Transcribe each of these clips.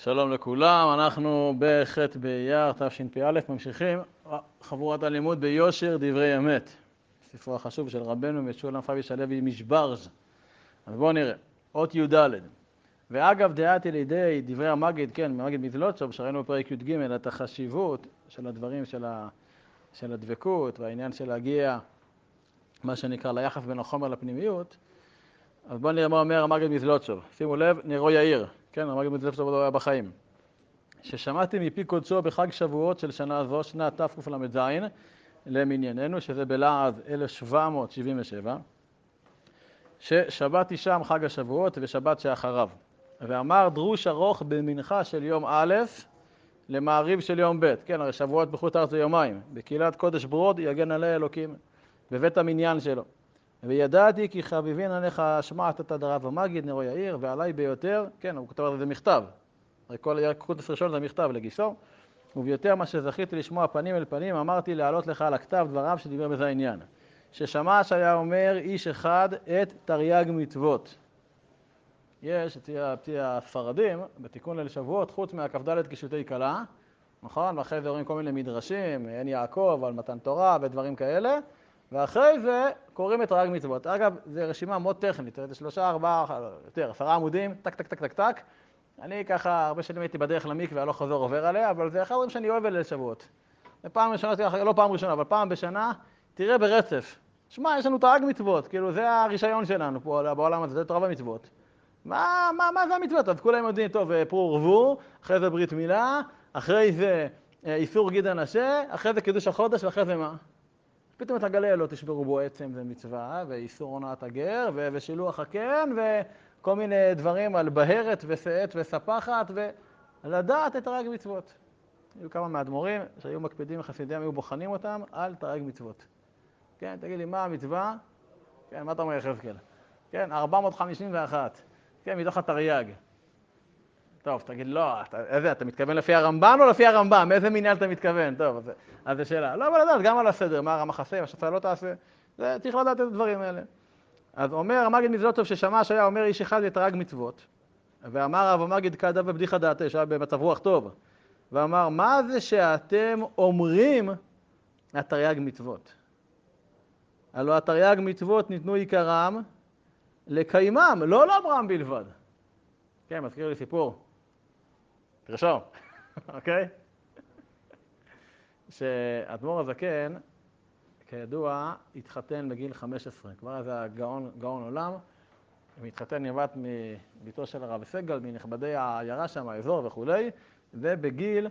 שלום לכולם, אנחנו בח' באייר תשפ"א, ממשיכים חבורת הלימוד ביושר דברי אמת, ספרו החשוב של רבנו משולם פביש הלוי משברז'. אז בואו נראה, אות י"ד. ואגב דעתי לידי דברי המגיד, כן, המגיד מזלוטשוב, שראינו בפרק י"ג את החשיבות של הדברים של הדבקות והעניין של להגיע, מה שנקרא, ליחס בין החומר לפנימיות. אז בואו נראה מה אומר המגיד מזלוטשוב. שימו לב, נרו יאיר. כן, המגיד מזלוטשוב עוד היה בחיים. ששמעתי מפי קודשו בחג שבועות של שנה זו, שנת תקל"ז, למנייננו, שזה בלעז 1777, ששבת היא שם חג השבועות ושבת שאחריו. ואמר דרוש ארוך במנחה של יום א' למעריב של יום ב'. כן, הרי שבועות בחוץ לארץ זה יומיים. בקהילת קודש ברוד יגן עלי אלוקים, בבית המניין שלו. וידעתי כי חביבין עליך שמעת את הדרב המגיד נרו יאיר, ועלי ביותר, כן, הוא כותב על זה מכתב. הרי כל קודש ראשון זה מכתב לגיסו, וביותר מה שזכיתי לשמוע פנים אל פנים, אמרתי להעלות לך על הכתב דבריו שדיבר בזה העניין. ששמע שהיה אומר איש אחד את תרי"ג מצוות. יש אצל הספרדים, בתיקון ליל שבועות, חוץ מהכ"ד קישוטי כלה, נכון? ואחרי זה אומרים כל מיני מדרשים, עין יעקב, על מתן תורה ודברים כאלה, ואחרי זה קוראים את תרי"ג מצוות. אגב, זו רשימה מאוד טכנית, זה 3, 4, יותר, 10 עמודים, טק, טק, טק, טק, טק. אני ככה, הרבה שנים הייתי בדרך למקווה, לא חוזר עובר עליה, אבל זה אחד הדברים שאני אוהב בליל שבועות. פעם ראשונה, לא פעם ראשונה, אבל פעם בשנה, תראה ברצף. שמע, יש לנו תרי"ג מצוות, כאילו זה הרישיון שלנו פה בעולם הזה, זה תורה ומצוות. מה זה המצוות? אז כולם יודעים, טוב, פרו ורבו, אחרי זה ברית מילה, אחרי זה איסור גיד הנשה, אחרי זה קידוש החודש, ואחרי זה מה? פתאום אתה גלה, לא תשברו בו עצם זה מצווה, ואיסור הונאת הגר, ושילוח הקן, וכל מיני דברים על בהרת ושאת וספחת, ולדעת את תרי"ג מצוות. היו כמה מהאדמו"רים שהיו מקפידים וחסידיהם, היו בוחנים אותם על תרי"ג מצוות. כן, תגיד לי, מה המצווה? כן, מה אתה אומר יחזקאל? כן, 451. כן, מתוך התרי"ג. טוב, תגיד, לא, אתה מתכוון לפי הרמב"ן או לפי הרמב"ם? מאיזה מניין אתה מתכוון? טוב, אז זו שאלה. לא, אבל לדעת, גם על הסדר, מה הרמ"ח עשה, מה שאתה לא תעשה, צריך לדעת את הדברים האלה. אז אומר המגיד מזלוטשוב ששמע שהיה אומר איש אחד בתרי"ג מצוות, ואמר רב המגיד כדה בבדיחא דעתי, שהיה במצב רוח טוב, ואמר, מה זה שאתם אומרים התרי"ג מצוות? הלוא התרי"ג מצוות ניתנו עיקרם לקיימם, לא לאברהם בלבד. כן, מזכיר לי סיפור. תרשום, אוקיי? שאדמו"ר הזקן, כידוע, התחתן בגיל 15. כבר אז היה גאון עולם. הוא התחתן נבט מביתו של הרב סגל, מנכבדי העיירה שם, האזור וכו'. ובגיל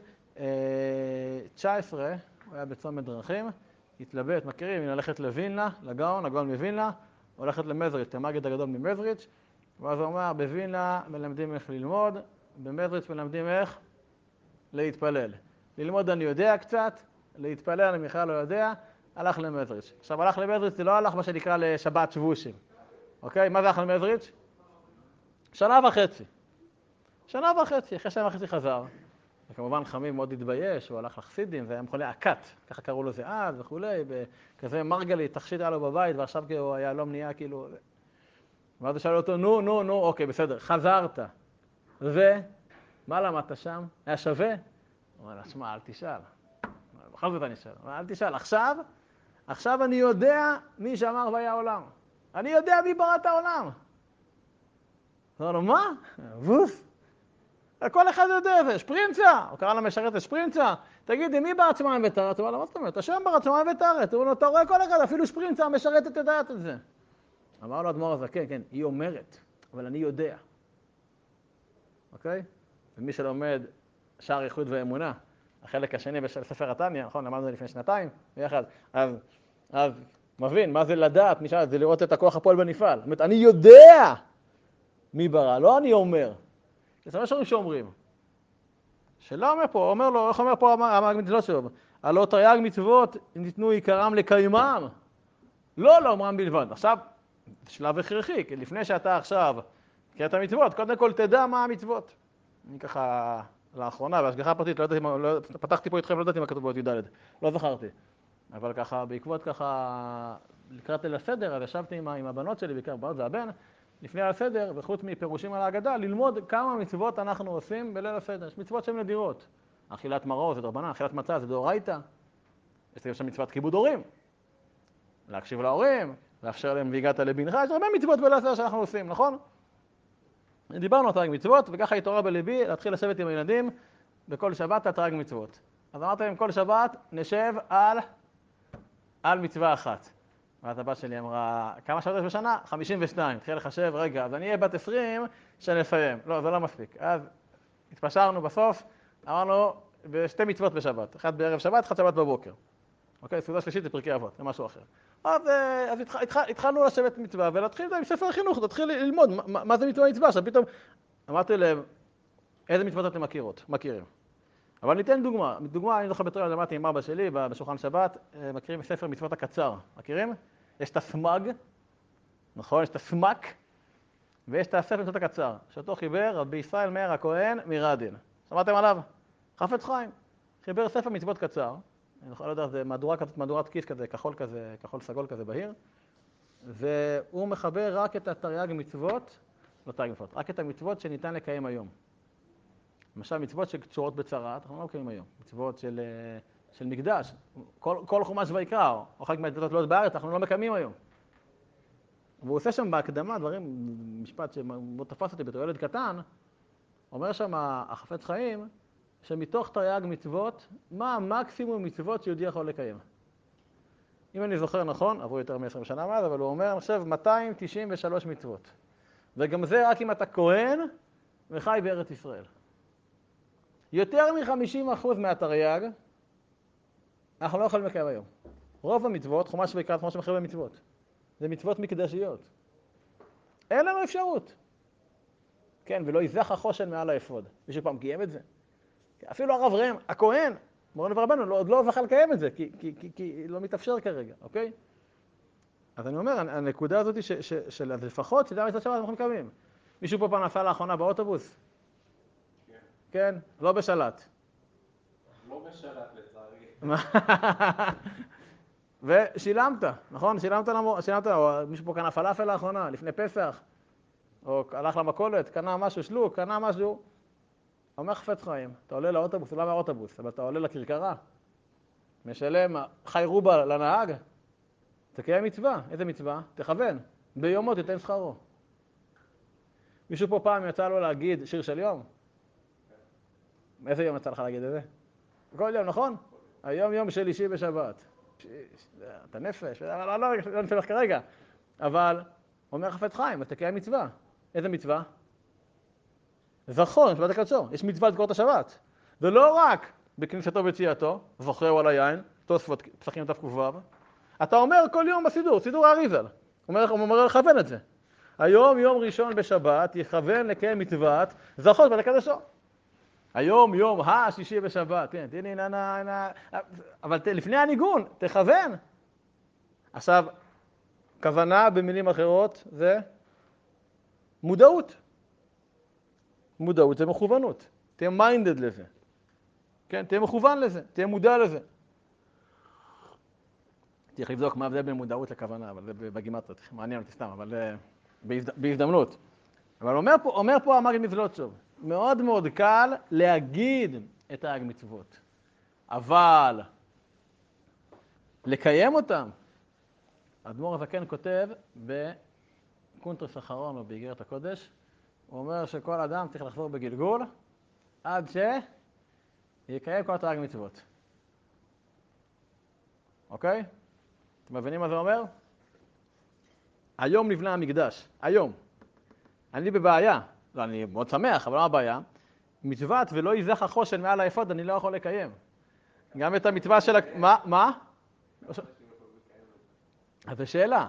19, הוא היה בצומת דרכים, התלבט, מכירים, ללכת לווילנה, הגאון מווילנה, הולכת למזריץ', המגיד הגדול ממזריץ', ואז הוא אומר, בווילנה מלמדים איך ללמוד, במזריץ' מלמדים איך להתפלל. ללמוד אני יודע קצת, להתפלל אני בכלל לא יודע, הלך למזריץ'. עכשיו הלך למזריץ', זה לא הלך מה שנקרא לשבת שבושים. אוקיי? מה זה הלך למזריץ'? 1.5 שנה. 1.5 שנה, אחרי 1.5 שנה חזר. וכמובן חמים מאוד התבייש, הוא הלך לחסידים, זה היה מכונה עקת, ככה קראו לו זה אז וכולי, וכזה מרגלי, תכשיט היה לו בבית, ועכשיו הוא היה לא מניעה כאילו... ואז הוא שאל אותו, נו, אוקיי, בסדר, חזרת. ומה למדת שם? היה שווה? הוא אומר, שמע, אל תשאל. בכל זאת אני שואל, אל תשאל. עכשיו אני יודע מי שאמר והיה עולם. אני יודע מי ברא את העולם. הוא אומר לו, מה? ווס? כל אחד יודע את זה, שפרינצה. הוא קרא למשרת שפרינצה. תגידי, מי ברא שמיים וטהרת? הוא אומר לו, מה זאת אומרת? השם ברא שמיים וטהרת. הוא אומר לו, אתה רואה כל אחד, אפילו שפרינצה המשרתת יודעת את זה. אמר לו אדמו"ר הזקן, כן, היא אומרת, אבל אני יודע. אוקיי? ומי שלומד שער ייחוד ואמונה, החלק השני בספר התניא, נכון, למדנו לפני 2 ביחד, אז מבין, מה זה לדעת, זה לראות את הכוח הפועל בנפעל. זאת אומרת, אני יודע מי ברא, לא אני אומר. זה מה שאומרים. שלא אומר פה, אומר לו, איך אומר פה המגיד מזלוטשוב? הלוא תרי"ג מצוות ניתנו עיקרם לקיימם, לא לאומרם בלבד. עכשיו, זה שלב הכרחי, כי לפני שאתה עכשיו קרא את המצוות, קודם כל תדע מה המצוות. אני ככה, לאחרונה, בהשגחה פרטית, פתחתי פה איתכם, לא יודעת אם הכתוב באות י"ד, לא זכרתי. אבל ככה, בעקבות ככה, לקראת ליל הסדר, אז ישבתי עם הבנות שלי, בעיקר בנות והבן, לפני הסדר, וחוץ מפירושים על ההגדה, ללמוד כמה מצוות אנחנו עושים בליל הסדר. יש מצוות שהן נדירות. אכילת מרור זה דרבנן, אכילת מצה זה דאורייתא. יש שם מצוות כיבוד הורים. להקשיב להורים, לאפשר להם והגעת לבנך, יש הרבה מצוות בליל הסדר שאנחנו עושים, נכון? דיברנו על תרי"ג מצוות, וככה התעורר בליבי להתחיל לשבת עם הילדים בכל שבת על תרי"ג מצוות. אז אמרתי להם, כל שבת נשב על מצווה אחת. ואז הבת שלי אמרה, כמה שעות יש בשנה? 52. התחילה לחשב, רגע, אז אני אהיה בת 20 שנסיים. לא, זה לא מספיק. אז התפשרנו בסוף, אמרנו, בשתי מצוות בשבת. אחת בערב שבת, אחת שבת בבוקר. אוקיי, סעודה שלישית זה פרקי אבות, זה משהו אחר. אז התחלנו לשבת מצווה ולהתחיל עם ספר החינוך, להתחיל ללמוד מה זה מצווה. עכשיו פתאום אמרתי להם, איזה מצוות אתם מכירים? אבל ניתן דוגמה. דוגמה, אני זוכר בתור למדתי עם אבא שלי בשולחן שבת, מכירים ספר מצוות הקצר. מכירים? יש את הסמג, נכון? יש את הסמק, ויש את הספר מצוות הקצר, שאותו חיבר רבי ישראל מאיר הכהן מרדין. שמעתם עליו? חפץ חיים. חיבר ספר מצוות קצר. אני לא יודע, זה מהדורת כיס כזה, כחול סגול כזה בהיר. והוא מחבר רק את התרי"ג מצוות, לא תרי"ג מצוות, רק את המצוות שניתן לקיים היום. למשל, מצוות שקשורות בצרת, אנחנו לא מקיימים היום. מצוות של מקדש, כל חומש ויקרא, או חלק מהמצוות לא בארץ, אנחנו לא מקיימים היום. והוא עושה שם בהקדמה דברים, משפט שמאוד תפס אותי בתור ילד קטן, אומר שם החפץ חיים, שמתוך תרי"ג מצוות, מה המקסימום מצוות שיהודי יכול לקיים. אם אני זוכר נכון, עברו יותר מ-20 שנה מאז, אבל הוא אומר, אני חושב, 293 מצוות. וגם זה רק אם אתה כהן וחי בארץ ישראל. יותר מ-50% מהתרי"ג, אנחנו לא יכולים לקיים היום. רוב המצוות, חומש ויקרא, כמו שמחייב במצוות, זה מצוות מקדשיות. אין לנו אפשרות. כן, ולא יזך החושן מעל האפוד. מישהו פעם קיים את זה? אפילו הרב ראם, הכהן, מורנו ורבנו, עוד לא זכה לקיים את זה, כי לא מתאפשר כרגע, אוקיי? אז אני אומר, הנקודה הזאת של לפחות, שזה המצוות שבת, אנחנו מקיימים. מישהו פה פעם נסע לאחרונה באוטובוס? כן? לא בשלט. לא בשלט לצערי. ושילמת, נכון? שילמת, או מישהו פה קנה פלאפל לאחרונה, לפני פסח, או הלך למכולת, קנה משהו שלוק, קנה משהו. אומר חפץ חיים, אתה עולה לאוטובוס, לא מהאוטובוס, אבל אתה עולה לכרכרה, משלם חי רובה לנהג, תקיים מצווה. איזה מצווה? תכוון. ביומו תיתן שכרו. מישהו פה פעם יצא לו להגיד שיר של יום? איזה יום יצא לך להגיד את זה? כל יום, נכון? היום יום של אישי בשבת. אתה נפש, לא נפלח כרגע. אבל אומר חפץ חיים, תקיים מצווה. איזה מצווה? זכור, שבת הקדשו. יש מצווה לזכור את השבת. ולא רק בכניסתו וביציאתו, זוכרהו על היין, תוספות פסחים תק"ו. אתה אומר כל יום בסידור, סידור האריז"ל. הוא אומר לכוון את זה. היום, יום ראשון בשבת, יכוון לקיים מצוות, זכור שבת הקדשו. היום, יום השישי בשבת. כן, תהי נהנה, אבל לפני הניגון, תכוון. עכשיו, כוונה במילים אחרות זה מודעות. מודעות זה מכוונות. תהיה מיינדד לזה. כן, תהיה מכוון לזה, תהיה מודע לזה. צריך לבדוק מה זה בין מודעות לכוונה, אבל זה בגימטריה, מעניין אותי סתם, אבל בהזדמנות. אבל אומר פה המגד מזלוטשוב, מאוד מאוד קל להגיד את תרי"ג מצוות, אבל לקיים אותם. האדמו"ר הזקן כותב בקונטרס אחרון או באיגרת הקודש, הוא אומר שכל אדם צריך לחזור בגלגול עד שיקיים כל תרי"ג מצוות. אוקיי? אתם מבינים מה זה אומר? היום נבנה המקדש, היום. אני בבעיה, לא, אני מאוד שמח, אבל לא הבעיה. מצוות ולא יזך החושן מעל האפוד, אני לא יכול לקיים. גם את המצווה של... מה? אז זו שאלה.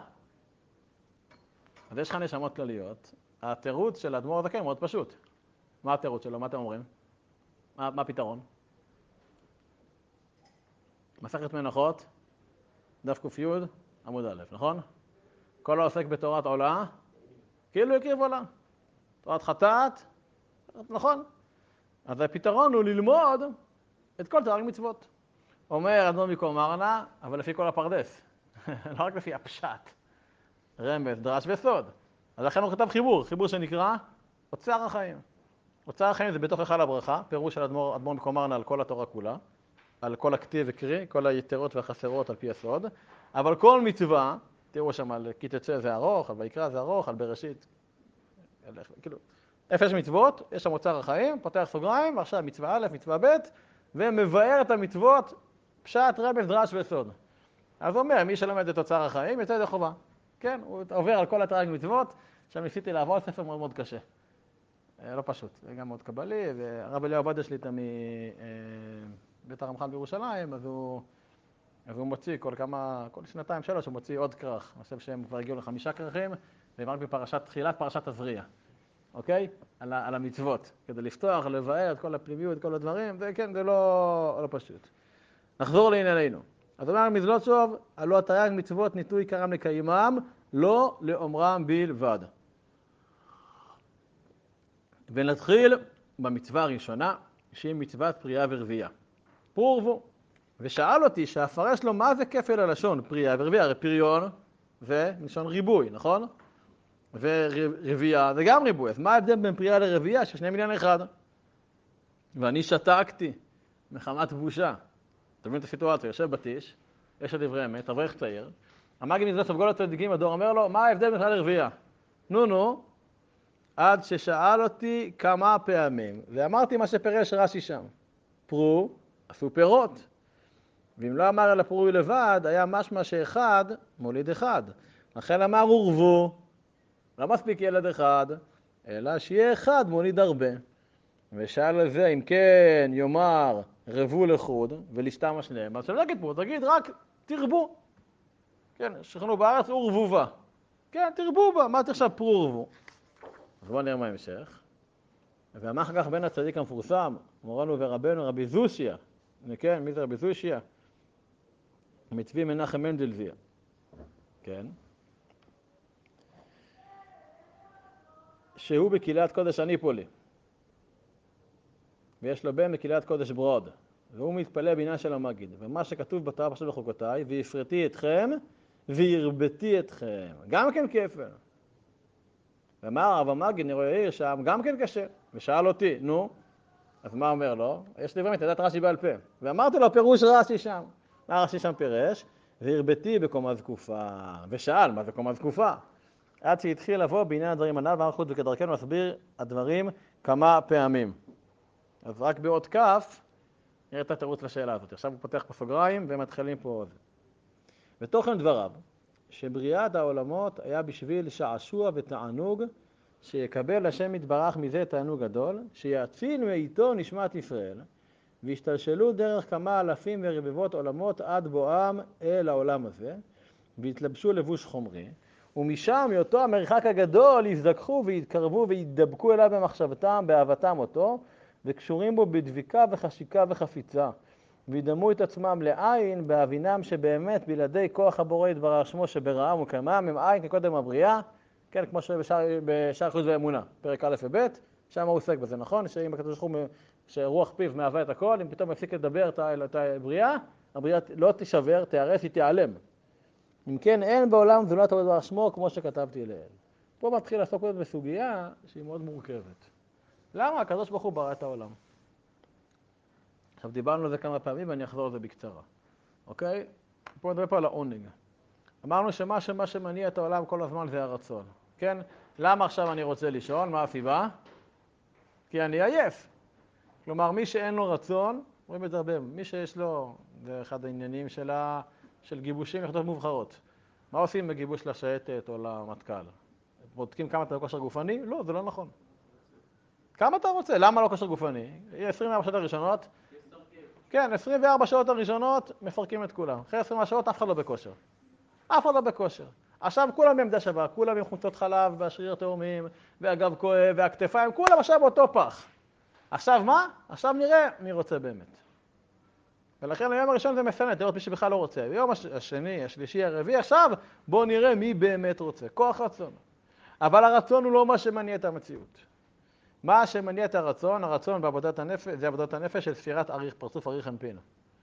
אז יש לך נשמות כלליות. התירוץ של האדמו"ר הזקן מאוד פשוט. מה התירוץ שלו? מה אתם אומרים? מה הפתרון? מסכת מנחות, דף ק"י, עמוד א', נכון? כל העוסק בתורת עולה, כאילו הקריב עולה. תורת חטאת, נכון? אז הפתרון הוא ללמוד את כל תרי"ג מצוות. אומר אדמו"ר מקומרנה, אבל לפי כל הפרדס. לא רק לפי הפשט. רמז, דרש וסוד. אז לכן הוא כתב חיבור שנקרא אוצר החיים. אוצר החיים זה בתוך היכל הברכה, פירוש של אדמו"ר מקומרנה על כל התורה כולה, על כל הכתיב וקריא, כל היתרות והחסרות על פי הסוד, אבל כל מצווה, תראו שם על כי תצא זה ארוך, על ויקרא זה ארוך, על בראשית, כאילו, איפה יש מצוות, יש שם אוצר החיים, פותח סוגריים, ועכשיו מצווה א', מצווה ב', ומבאר את המצוות, פשט, רמז, דרש וסוד. אז הוא אומר, מי שלומד את אוצר החיים, יצא ידי חובה. כן, הוא עובר על כל התרג מצוות, שם ניסיתי לעבור ספר מאוד מאוד קשה. לא פשוט, זה גם מאוד קבלי, והרב אליהו עובדיה שליטה מבית הרמח"ל בירושלים, אז הוא מוציא כל שנתיים שלוש, הוא מוציא עוד כרך. אני חושב שהם כבר הגיעו ל5 כרכים, והם רק תחילת פרשת תזריע, אוקיי? על המצוות, כדי לפתוח, לבאר את כל הפנימיות, את כל הדברים, וכן, זה לא פשוט. נחזור לענייננו. אז אומר מזלוטשוב, הלא התרי"ג מצוות ניתנו עיקרם לקיימם, לא לאומרם בלבד. ונתחיל במצווה הראשונה, שהיא מצוות פרייה ורבייה. פרו ורבו. ושאל אותי שאפרש לו מה זה כפל הלשון, פרייה ורבייה, הרי פריון זה מלשון ריבוי, נכון? ורבייה זה גם ריבוי, אז מה ההבדל בין פרייה לרבייה? ששני מיליון אחד. ואני שתקתי מחמת בושה. אתם מבינים את הסיטואציה, יושב בתיש, יש דברי אמת, אברך צעיר, המגיד מזלוטשוב כל הצדיקים, הדור אומר לו, מה ההבדל בין פרייה לרבייה? נו, עד ששאל אותי כמה פעמים, ואמרתי מה שפרש רש"י שם. פרו, עשו פירות. ואם לא אמר אלא פרוי לבד, היה משמע שאחד מוליד אחד. לכן אמר ורבו, לא מספיק ילד אחד, אלא שיהיה אחד מוליד הרבה. ושאל על זה, אם כן יאמר רבו לחוד ולשתם השניהם, אז שלא תגיד פה, תגיד רק תרבו. כן, שכנו בארץ ורבובה. כן, תרבו בה, מה אתה עכשיו פרו ורבו? אז בואו נראה מה המשך. ואמר כך בין הצדיק המפורסם, מורנו ורבנו, רבי זושיה. כן, מי זה רבי זושיה? מצבי מנחם מנדלזיר. כן. שהוא בקהילת קודש אניפולי. ויש לו בן בקהילת קודש ברוד. והוא מתפלא בעניין של המגיד. ומה שכתוב בתורה פשוט בחוקותיי, ויפרטי אתכם וירבתי אתכם. גם כן כפל. ואמר הרב המגיד, נראה יאיר, שם גם כן קשה. ושאל אותי, נו, אז מה אומר לו? יש לי באמת, ידעת רש"י בעל פה. ואמרתי לו, פירוש רש"י שם. מה רש"י שם פירש? והרבתי בקומה זקופה. ושאל, מה זה קומה זקופה? עד שהתחיל לבוא בעניין הדברים הנ"ל, ואנחנו חוץ וכדרכנו מסביר הדברים כמה פעמים. אז רק באות כף, נראה את התירוץ לשאלה הזאת. עכשיו הוא פותח פה סוגריים ומתחילים פה עוד. ותוכן דבריו, שבריאת העולמות היה בשביל שעשוע ותענוג, שיקבל השם יתברך מזה תענוג גדול, שיציל מאיתו נשמת ישראל, והשתלשלו דרך כמה אלפים ורבבות עולמות עד בואם אל העולם הזה, והתלבשו לבוש חומרי, ומשם מאותו המרחק הגדול יזדככו ויתקרבו וידבקו אליו במחשבתם, באהבתם אותו, וקשורים בו בדביקה וחשיקה וחפיצה, וידמו את עצמם לעין בהבינם שבאמת בלעדי כוח הבורא יתברך שמו שבראם וקיימם הם עין כקודם הבריאה, כן, כמו בשער אחדות ואמונה, פרק א' וב', שם הוא עוסק בזה, נכון? שאם הקדוש ברוך הוא שרוח פיו מהווה את הכל, אם פתאום יפסיק לדבר את הבריאה, הבריאה לא תישבר, תיהרס, היא תיעלם. אם כן, אין בעולם זולת הבורא יתברך שמו כמו שכתבתי לעיל. פה מתחיל לעסוק בסוגיה שהיא מאוד מורכבת. למה הקדוש ברוך הוא ברא את העולם? עכשיו דיברנו על זה כמה פעמים ואני אחזור על זה בקצרה. אוקיי? פה נדבר פה על העונג. אמרנו שמה שמניע את העולם כל הזמן זה הרצון. כן? למה עכשיו אני רוצה לישון? מה הסיבה? כי אני עייף. כלומר, מי שאין לו רצון, רואים את זה הרבה, מי שיש לו, זה אחד העניינים של גיבושים יחידות מובחרות. מה עושים בגיבוש לשייטת או למטכ"ל? בודקים כמה אתה בכושר גופני? לא, זה לא נכון. כמה אתה רוצה? למה לא כושר גופני? 24 שעות הראשונות? כן, 24 שעות הראשונות מפרקים את כולם. אחרי 24 שעות אף אחד לא בכושר. אף אחד לא בכושר. עכשיו כולם בעמדה שווה, כולם עם חומצות חלב והשריר תאומים והגב כואב והכתפיים, כולם עכשיו באותו פח. עכשיו מה? עכשיו נראה מי רוצה באמת. ולכן היום הראשון זה מסננת, לראות מי שבכלל לא רוצה. ביום השני, השלישי, הרביעי, עכשיו בואו נראה מי באמת רוצה. כוח רצון. אבל הרצון הוא לא מה שמניע את המציאות. מה שמניע את הרצון? הרצון בעבודת הנפש, זה עבודת הנפש של ספירת אריך, פרצוף אריך אנפין.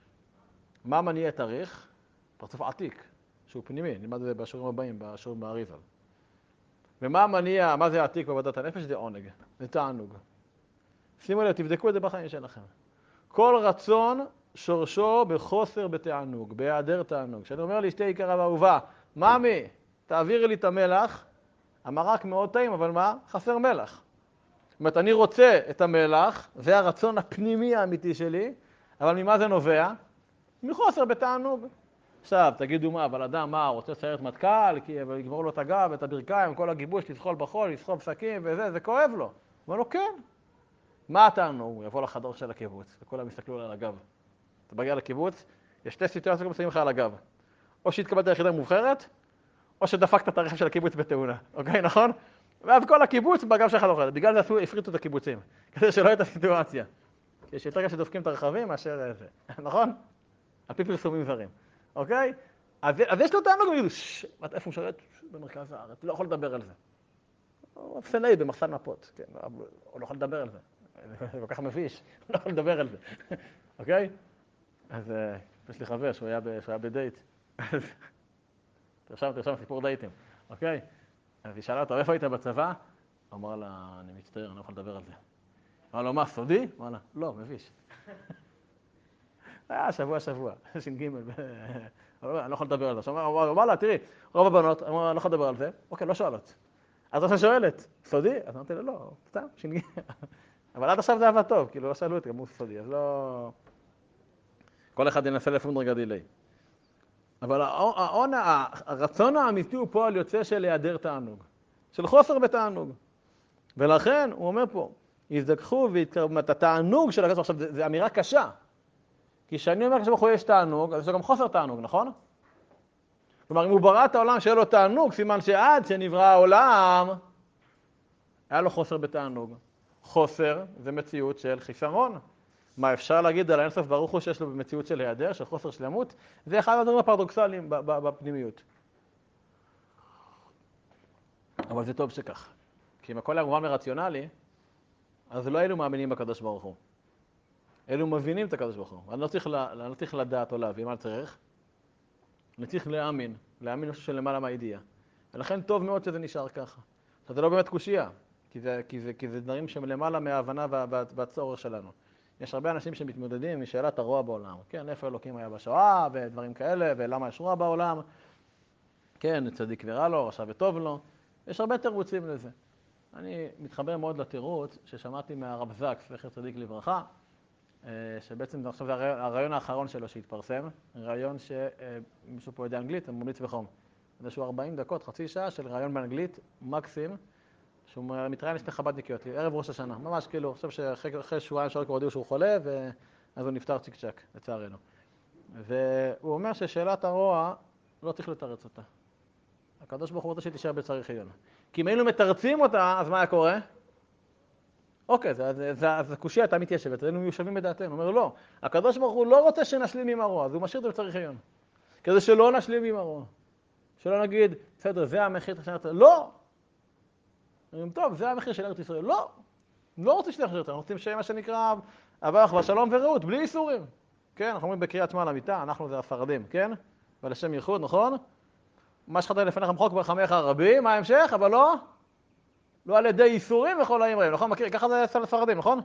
מה מניע את אריך? פרצוף עתיק, שהוא פנימי, נלמד את זה בשיעורים הבאים, בשיעורים באריזל. ומה מניע, מה זה העתיק בעבודת הנפש? זה עונג, זה תענוג. שימו לב, תבדקו את זה בחיים שלכם. כל רצון שורשו בחוסר בתענוג, בהיעדר תענוג. כשאני אומר לאשתי יקרה ואהובה, ממי, תעבירי לי את המלח, המרק מאוד טעים, אבל מה? חסר מלח. זאת אומרת, אני רוצה את המלח, זה הרצון הפנימי האמיתי שלי, אבל ממה זה נובע? מחוסר בתענוג. עכשיו, תגידו מה, אבל אדם, מה, רוצה סיירת מטכ"ל, כי יגמור לו את הגב, את הברכיים, כל הגיבוש, לזחול בחול, לסחוב שקים וזה, זה כואב לו. הוא אומר לו, כן. מה התענוג? הוא יבוא לחדר של הקיבוץ, וכולם יסתכלו על הגב. אתה מגיע לקיבוץ, יש שתי סיטואציות שמים לך על הגב. או שהתקבלת ליחידה מובחרת, או שדפקת את הרכב של הקיבוץ בתאונה. אוקיי, נכון? ואז כל הקיבוץ בגב שלך דופק. בגלל זה הפריטו את הקיבוצים, כדי שלא הייתה סיטואציה. כי יש יותר קשה שדופקים את הרכבים מאשר זה. נכון? על פי פרסומים זרים. אוקיי? אז יש לו תענוג, ויגידו, איפה הוא משרת? במרכז הארץ, לא יכול לדבר על זה. הוא אפסנאי במחסן מפות, כן, הוא לא יכול לדבר על זה. זה כל כך מביש, הוא לא יכול לדבר על זה. אוקיי? אז יש לי חבר שהוא היה בדייט. תרשם סיפור דייטים, אוקיי? אז היא שאלה אותו, איפה היית בצבא? הוא אמר לה, אני מצטער, אני לא יכול לדבר על זה. אמר לו, מה, סודי? אמר לה, לא, מביש. שבוע, ש"ג, אני לא יכול לדבר על זה. הוא אמר לה, תראי, רוב הבנות, אני לא יכול לדבר על זה. אוקיי, לא שואלות. אז עכשיו שואלת, סודי? אז אמרתי לה, לא, סתם, ש"ג. אבל עד עכשיו זה עבד טוב, כאילו לא שאלו אותי, גם הוא סודי, אז לא... כל אחד ינסה לפעמים רגע דילי. אבל הרצון האמיתי הוא פועל יוצא של היעדר תענוג, של חוסר בתענוג. ולכן הוא אומר פה, יזדכחו והתקרבו, את התענוג של הקדוש, עכשיו זו אמירה קשה. כי כשאני אומר שבכל יש תענוג, אז יש לו גם חוסר תענוג, נכון? כלומר, אם הוא ברא את העולם שיהיה לו תענוג, סימן שעד שנברא העולם, היה לו חוסר בתענוג. חוסר זה מציאות של חיסרון. מה אפשר להגיד על האינסוף ברוך הוא שיש לו במציאות של היעדר, של חוסר שלמות? זה אחד הדברים הפרדוקסליים בפנימיות. אבל זה טוב שכך. כי אם הכל היה מובן ורציונלי, אז לא היינו מאמינים בקדוש ברוך הוא. אלו מבינים את הקדוש ברוך הוא. אני לא צריך לדעת או להבין מה צריך. אני צריך להאמין משהו שלמעלה מהידיעה. ולכן טוב מאוד שזה נשאר ככה. עכשיו זה לא באמת קושייה, כי זה דברים שהם למעלה מההבנה והצורך שלנו. יש הרבה אנשים שמתמודדים משאלת הרוע בעולם. כן, איפה אלוקים היה בשואה ודברים כאלה, ולמה יש רוע בעולם. כן, צדיק ורע לו, רשע וטוב לו. יש הרבה תירוצים לזה. אני מתחבר מאוד לתירוץ ששמעתי מהרב זקס, זכר צדיק לברכה, שבעצם עכשיו זה הרעיון האחרון שלו שהתפרסם, רעיון שמישהו פה יודע אנגלית, אני ממליץ בחום. זה שהוא 40 דקות, חצי שעה של רעיון באנגלית מקסים, שהוא מתראיין לשתי חב"דניקיות, ערב ראש השנה, ממש כאילו, עכשיו שאחרי שבועיים כבר הודיעו שהוא חולה, ואז הוא נפטר צ'יק צ'ק, לצערנו. והוא אומר ששאלת הרוע לא צריך לתרץ אותה. הקדוש ברוך הוא רוצה שתישאר בצריך עיון. כי אם היינו מתרצים אותה, אז מה היה קורה? אוקיי, אז הקושיה הייתה מתיישבת, היינו מיושבים בדעתנו. הוא אומר, לא, הקדוש ברוך הוא לא רוצה שנשלים עם הרוע, אז הוא משאיר את זה בצריך עיון. כדי שלא נשלים עם הרוע. שלא נגיד, בסדר, זה המחיר של ארץ ישראל. לא! אומרים, טוב, זה המחיר של ארץ ישראל. לא! לא רוצים שתהיה מחיר, אנחנו רוצים שיהיה מה שנקרא אברך ושלום ורעות, בלי איסורים. כן, אנחנו אומרים בקריאת שמע למיטה, אנחנו זה הספרדים, כן? ולשם ייחוד, נכון? מה שחטא לפניך מחוק ברחמיך הרבים, מה ההמשך? אבל לא? לא על ידי איסורים וכל האמרים, נכון? מכיר? ככה זה אצל הספרדים, נכון?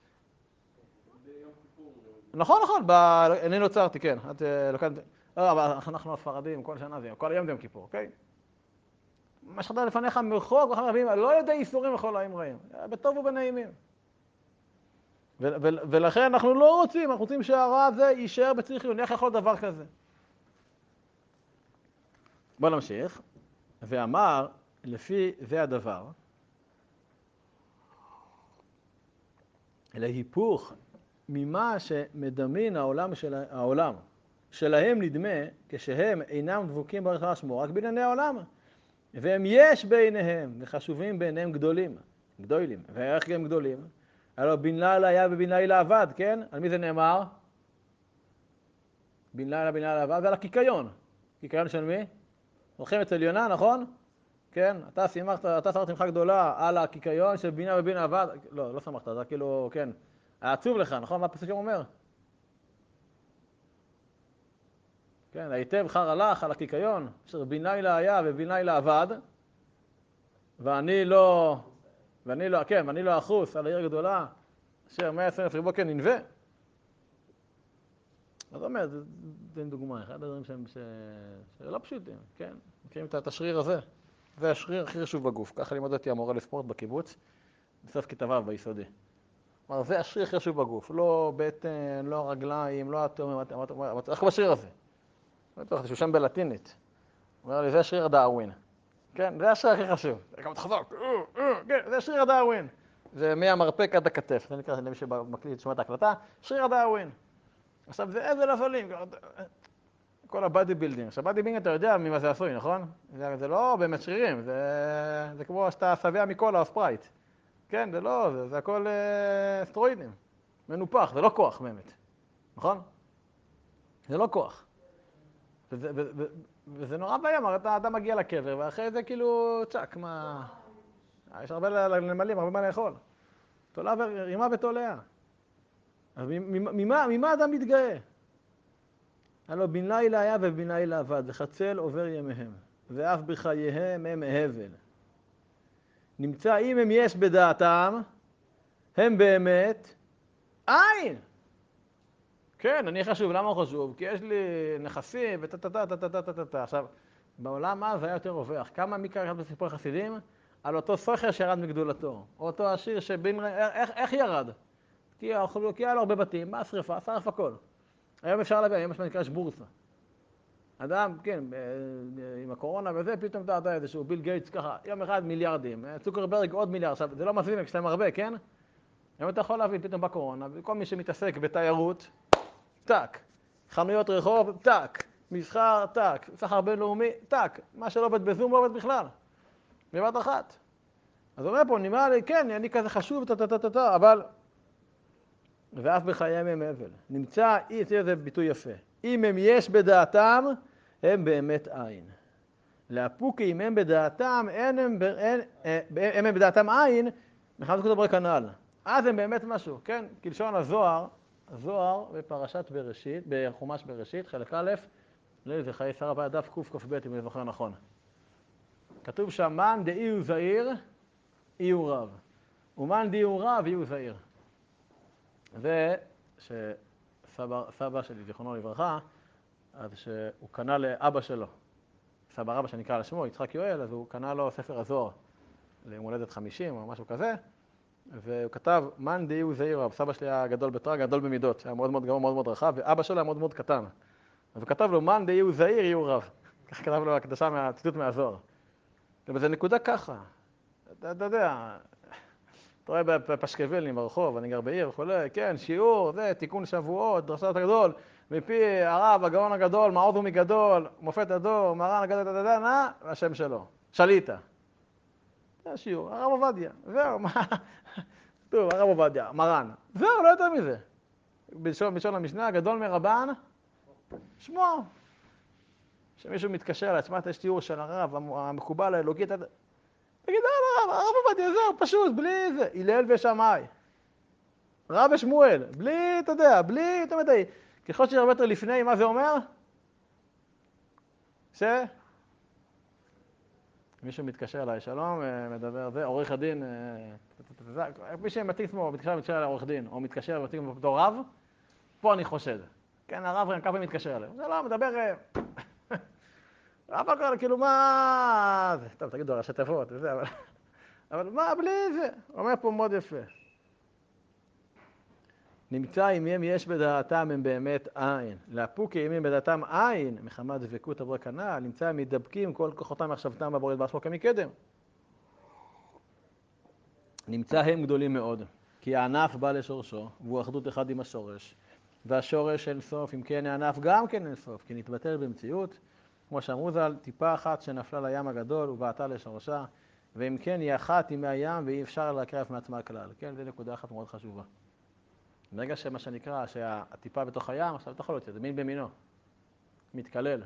נכון, אני נוצרתי, כן. אבל אנחנו הספרדים, כל שנה זה, כל היום זה יום כיפור, אוקיי? מה שחטא לפניך מחוק ברחמיך הרבים, לא על ידי איסורים וכל האמרים, בטוב ובנעימים. ולכן אנחנו לא רוצים, אנחנו רוצים שהרע הזה יישאר בצריך עיון, איך יכול דבר כזה? בוא נמשיך, ואמר, לפי זה הדבר, להיפוך ממה שמדמין העולם שלהם נדמה כשהם אינם דבוקים ברכה שמו רק בענייני העולם, והם יש בעיניהם וחשובים בעיניהם גדולים, ואיך הם גדולים? הלוא בן לילה היה ובן לילה עבד, כן? על מי זה נאמר? בן לילה עבד, ועל הקיקיון. קיקיון של מי? הולכים אצל יונה, נכון? כן, אתה שמת שמחה גדולה על הקיקיון של בינה ובינה עבד, לא שמחת, זה כאילו, כן, עצוב לך, נכון? מה הפסוק אומר? כן, היטב חר הלך על הקיקיון, אשר בן לילה היה ובן לילה עבד, ואני לא אחוס על העיר גדולה, אשר 120,000 ריבו כן ננווה. אז אומר, זה דוגמה, אחד הדברים שלא פשוטים, כן? מכירים את השריר הזה? זה השריר הכי חשוב בגוף. ככה לימד אותי המורה לספורט בקיבוץ, בסוף כיתה ו' ביסודי. כלומר, זה השריר הכי חשוב בגוף, לא בטן, לא רגליים, לא אטום, איך בשריר הזה? בטוח, שהוא שם בלטינית. הוא אומר לי, זה שריר דארווין. כן, זה השריר הכי חשוב. כמה תחזוק, כן, זה שריר דארווין. זה מהמרפק עד הכתף, זה נקרא, למי שמקליט שומע את ההקלטה, שריר דארווין. עכשיו, זה איזה לבלים, כל הבאדי בילדינג. עכשיו, באדי בילדינג אתה יודע ממה זה עשוי, נכון? זה לא באמת שרירים, זה כמו שאתה שבע מקולה או ספרייט. כן, זה לא, זה הכל סטרואידים. מנופח, זה לא כוח באמת, נכון? זה לא כוח. וזה נורא בעיה, אתה מגיע לקבר, ואחרי זה כאילו, צ'ק, מה... יש הרבה למלים, הרבה מה לאכול. תולה ורימה ותולע. אז ממה אדם מתגאה? הלוא בן לילה היה ובן לילה עבד, וחצל עובר ימיהם, ואף בחייהם הם הבל. נמצא אם הם יש בדעתם, הם באמת אין. כן, אני חשוב, למה הוא חשוב? כי יש לי נכסים וטטטטטטטטטט. עכשיו, בעולם אז היה יותר רווח. כמה מי קרא בסיפור חסידים? על אותו סוחר שירד מגדולתו. או אותו עשיר איך ירד? כי היה לו הרבה בתים, מה השריפה? שרף הכל. היום אפשר להביא, היום יש מה נקרא שבורסה. אדם, כן, עם הקורונה וזה, פתאום אתה יודע איזשהו ביל גייטס ככה, יום אחד מיליארדים, צוקרברג עוד מיליארד, עכשיו זה לא מזמין, יש להם הרבה, כן? היום אתה יכול להביא פתאום בקורונה, וכל מי שמתעסק בתיירות, טק, חנויות רחוב, טק, מסחר, טק, סחר בינלאומי, טק, מה שלא עובד בזום לא עובד בכלל, בבת אחת. אז אומר פה, נראה לי, כן, אני כזה חשוב, אבל, ואף בחייהם הם הבל. נמצא, זה ביטוי יפה. אם הם יש בדעתם, הם באמת אין. לאפוקי, אם הם בדעתם, הם בדעתם אין, מחמת זכות הברק הנ"ל. אז הם באמת משהו, כן? כלשון הזוהר בפרשת בראשית, בחומש בראשית, חלק א', זה חיי שרה בדף קכ"ב, אם אני זוכר נכון. כתוב שם, מן דאי הוא זהיר, אי הוא רב. ומן דאי הוא רב, אי הוא זהיר. זה שסבא שלי, זיכרונו לברכה, אז שהוא קנה לאבא שלו, סבא רבא שנקרא על שמו, יצחק יואל, אז הוא קנה לו ספר הזוהר ליום הולדת 50 או משהו כזה, והוא כתב, מן דאי הוא זהיר רב. סבא שלי היה גדול בתורה, גדול במידות, היה מאוד מאוד גבוה, מאוד מאוד רחב, ואבא שלו היה מאוד מאוד קטן. אז הוא כתב לו, מן דאי הוא זהיר, אי הוא רב. כך כתב לו הקדשה מהציטוט מהזוהר. וזה נקודה ככה. אתה יודע, אתה רואה בפשקווילים ברחוב, אני גר בעיר וכו', כן, שיעור, זה, תיקון שבועות, דרשת הגדול, מפי הרב, הגאון הגדול, מעוז ומגדול, מופת הדור, מרן הגדול, והשם שלו, שליטה. זה השיעור, הרב עובדיה, זהו, מה? טוב, הרב עובדיה, מרן. זהו, לא יותר מזה. בלשון המשנה, הגדול מרבן, שמו. כשמישהו מתקשר לה, תשמע, יש תיאור של הרב, המקובל האלוקי, תגיד, הרב עובדיה, זהו, פשוט, בלי זה, הלל ושמאי. רב ושמואל, בלי, אתה יודע, בלי, אתה יודע, ככל שהרבה יותר לפני, מה זה אומר? מישהו מתקשר אליי, שלום, מדבר, זה, עורך הדין, מי שמתאים עצמו, מתקשר לעורך דין, או מתקשר ומתאים בתור רב, פה אני חושד. כן, הרב כמה פעמים מתקשר אליי. זה לא, מדבר, רב הכל, כאילו, מה זה? טוב, תגידו, ראשי תיבות, וזה, אבל מה, בלי זה? הוא אומר פה מאוד יפה. נמצא אם הם יש בדעתם הם באמת אין. לאפוקי אם הם בדעתם אין, מחמת דבקות הברק הנ"ל, נמצא הם מדבקים כל כוחותם מחשבתם בבורא יתברך שמו כמקדם. נמצא הם גדולים מאוד, כי הענף בא לשורשו, והוא אחדות אחד עם השורש. והשורש אין סוף, אם כן הענף גם כן אין סוף, כי נתבטל במציאות, כמו שאמרו ז"ל, טיפה אחת שנפלה לים הגדול ובעטה לשורשה, ואם כן היא אחת עם הים ואי אפשר להקרב מעצמה כלל. כן, זו נקודה אחת מאוד חשובה. ברגע שמה שנקרא, שהטיפה בתוך הים, עכשיו אתה יכול להוציא, זה מין במינו, מתקלל.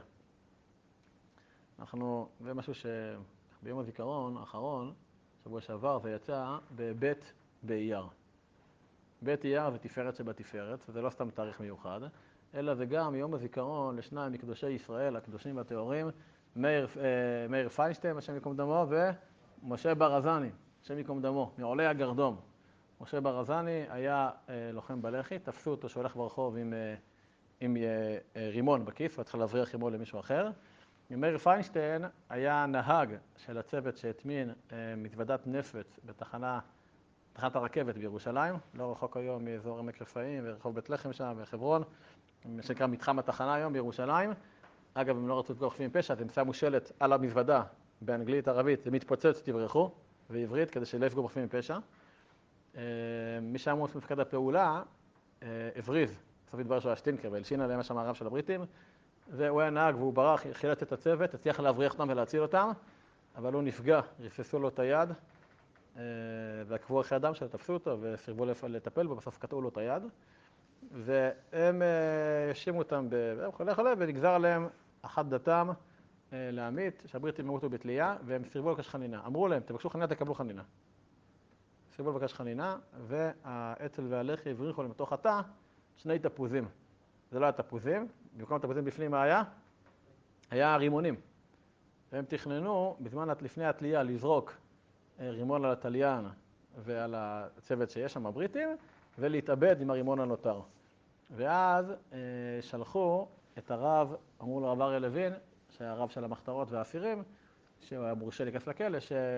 זה משהו שביום הזיכרון האחרון, שבוע שעבר, זה יצא בבית באייר. בית אייר זה תפארת שבתפארת, זה לא סתם תאריך מיוחד, אלא זה גם יום הזיכרון לשניים מקדושי ישראל, הקדושים והטהורים, מאיר פיינשטיין, השם יקום דמו, משה ברזני, השם ייקום דמו, מעולי הגרדום. משה ברזני היה לוחם בלח"י, תפסו אותו שהולך ברחוב עם רימון בכיס, והתחיל להבריח רימון למישהו אחר. מאיר פיינשטיין היה נהג של הצוות שהטמין מזוודת נפץ בתחנת הרכבת בירושלים, לא רחוק היום מאזור עמק רפאים ורחוב בית לחם שם וחברון, שנקרא מתחם התחנה היום בירושלים. אגב, הם לא רצו לפגוע חפים מפשע, אז הם שמו שלט על המזוודה באנגלית, ערבית, זה מתפוצץ, תברחו, ועברית, כדי שלא יפגעו בחפים מפשע. מי שאמור להיות מפקד הפעולה, הבריז, בסוף התברר שהוא היה שטינקר, והלשין עליהם שם הרב של הבריטים, והוא היה נהג והוא ברח, חילץ את הצוות, הצליח להבריח אותם ולהציל אותם, אבל הוא נפגע, ריססו לו את היד, ועקבו אחרי אדם שתפסו אותו וסירבו לטפל בו, בסוף קטעו לו את היד, והם האשימו אותם בחולה, ונגזר עליהם אחת דתם להמית, שהבריטים ימותו בתלייה, והם סירבו לבקש חנינה. אמרו להם, תבקשו חנינה, תקבלו חנינה. סירבו לבקש חנינה, והאצ"ל והלח"י הבריחו להם בתוך התא שני תפוזים. זה לא היה תפוזים, במקום התפוזים בפנים מה היה? היה רימונים. והם תכננו, בזמן לפני התלייה, לזרוק רימון על התליין ועל הצוות שיש שם, הבריטים, ולהתאבד עם הרימון הנותר. ואז שלחו את הרב, אמרו לו הרב אריה לוין, שהיה הרב של המחתרות והאסירים, שהוא היה מורשה להיכנס לכלא,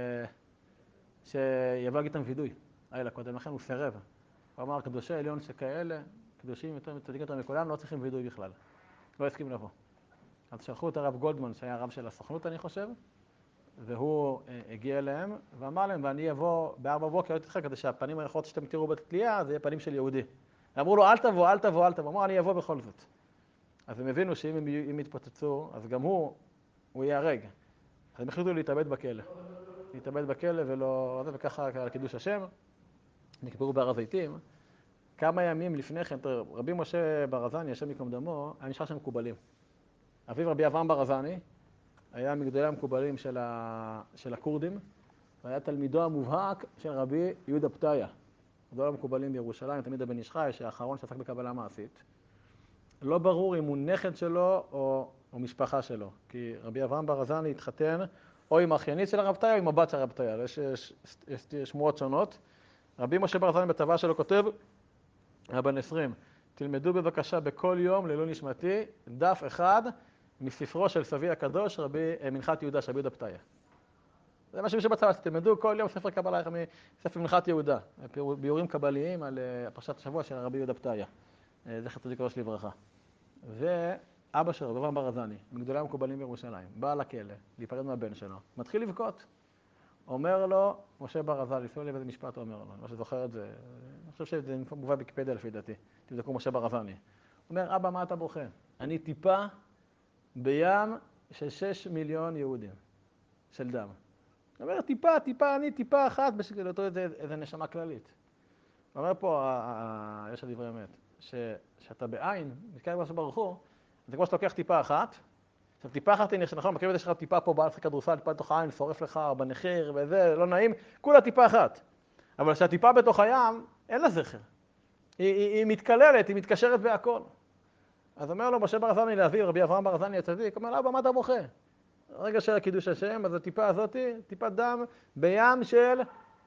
שיבוא להגיד איתם וידוי. היה לה קודם לכן, הוא סירב. הוא אמר, קדושי עליון שכאלה, קדושים יותר מצדיקים יותר מכולם, לא צריכים וידוי בכלל. לא הסכים לבוא. אז שלחו את הרב גולדמן, שהיה הרב של הסוכנות, אני חושב, והוא הגיע אליהם, ואמר להם, ואני אבוא ב4 בבוקר, להיות איתך, כדי שהפנים היפות שאתם תראו בתלייה, זה יהיה פנים של יהודי. ואמרו לו, אל תבוא, אל תבוא, אל תבוא. אמרו, אני אבוא בכל זאת. אז הם הבינו שאם הם יתפוצצו, אז גם הוא ייהרג. אז הם החליטו להתאבד בכלא. להתאבד בכלא ולא... וככה על קידוש השם, נקברו בהר הזיתים. כמה ימים לפני כן, רבי משה ברזני, השם ייקום דמו, היה נשאר שם מקובלים. אביו רבי אברהם ברזני, היה מגדולי המקובלים של הכורדים, והיה תלמידו המובהק של רבי יהודה פתיה. גדול המקובלים בירושלים, תמיד הבן איש חי, שהאחרון שעסק בקבלה מעשית. לא ברור אם הוא נכד שלו או משפחה שלו, כי רבי אברהם ברזני התחתן או עם האחיינית של הרב פתיה או עם הבת של הרב פתיה, יש שמועות שונות. רבי משה ברזני בצבא שלו כותב, היה בן 20, תלמדו בבקשה בכל יום לעילוי נשמתי דף אחד מספרו של סבי הקדוש, מנחת יהודה של רבי יהודה פתיה. זה משהו שבצבא, תלמדו כל יום ספר קבלה, ספר מנחת יהודה, ביורים קבליים על פרשת השבוע של רבי יהודה פתיה. זכר צדיק וקדוש לברכה. ואבא שלו, רבי אברהם ברזני, מגדולי המקובלים בירושלים, בא לכלא, להיפרד מהבן שלו, מתחיל לבכות. אומר לו, משה ברזני, שימו לב איזה משפט הוא אומר לו, אני זוכר את זה, אני חושב שזה מובא בוויקיפדיה לפי דעתי, תבדקו משה ברזני. הוא אומר, אבא, מה אתה בוכה? אני טיפה בים של 6 מיליון יהודים, של דם. הוא אומר, אני טיפה אחת, בשביל אותו איזה נשמה כללית. הוא אומר פה, יש דברי אמת, שאתה בעין, מתקרב משהו ברוך הוא, זה כמו שאתה לוקח טיפה אחת, עכשיו טיפה אחת, נכון, בקרב יש לך טיפה פה בארץ כדורסל, טיפה בתוך העין, שורף לך בנחיר וזה, לא נעים, כולה טיפה אחת. אבל כשהטיפה בתוך הים, אין לה זכר. היא מתקללת, היא מתקשרת בהכל. אז אומר לו משה ברזני לאביו, רבי אברהם ברזני הצדיק, אומר לו, אבא, מה אתה בוכה? רגע של קידוש השם, אז הטיפה הזאת, טיפת דם בים של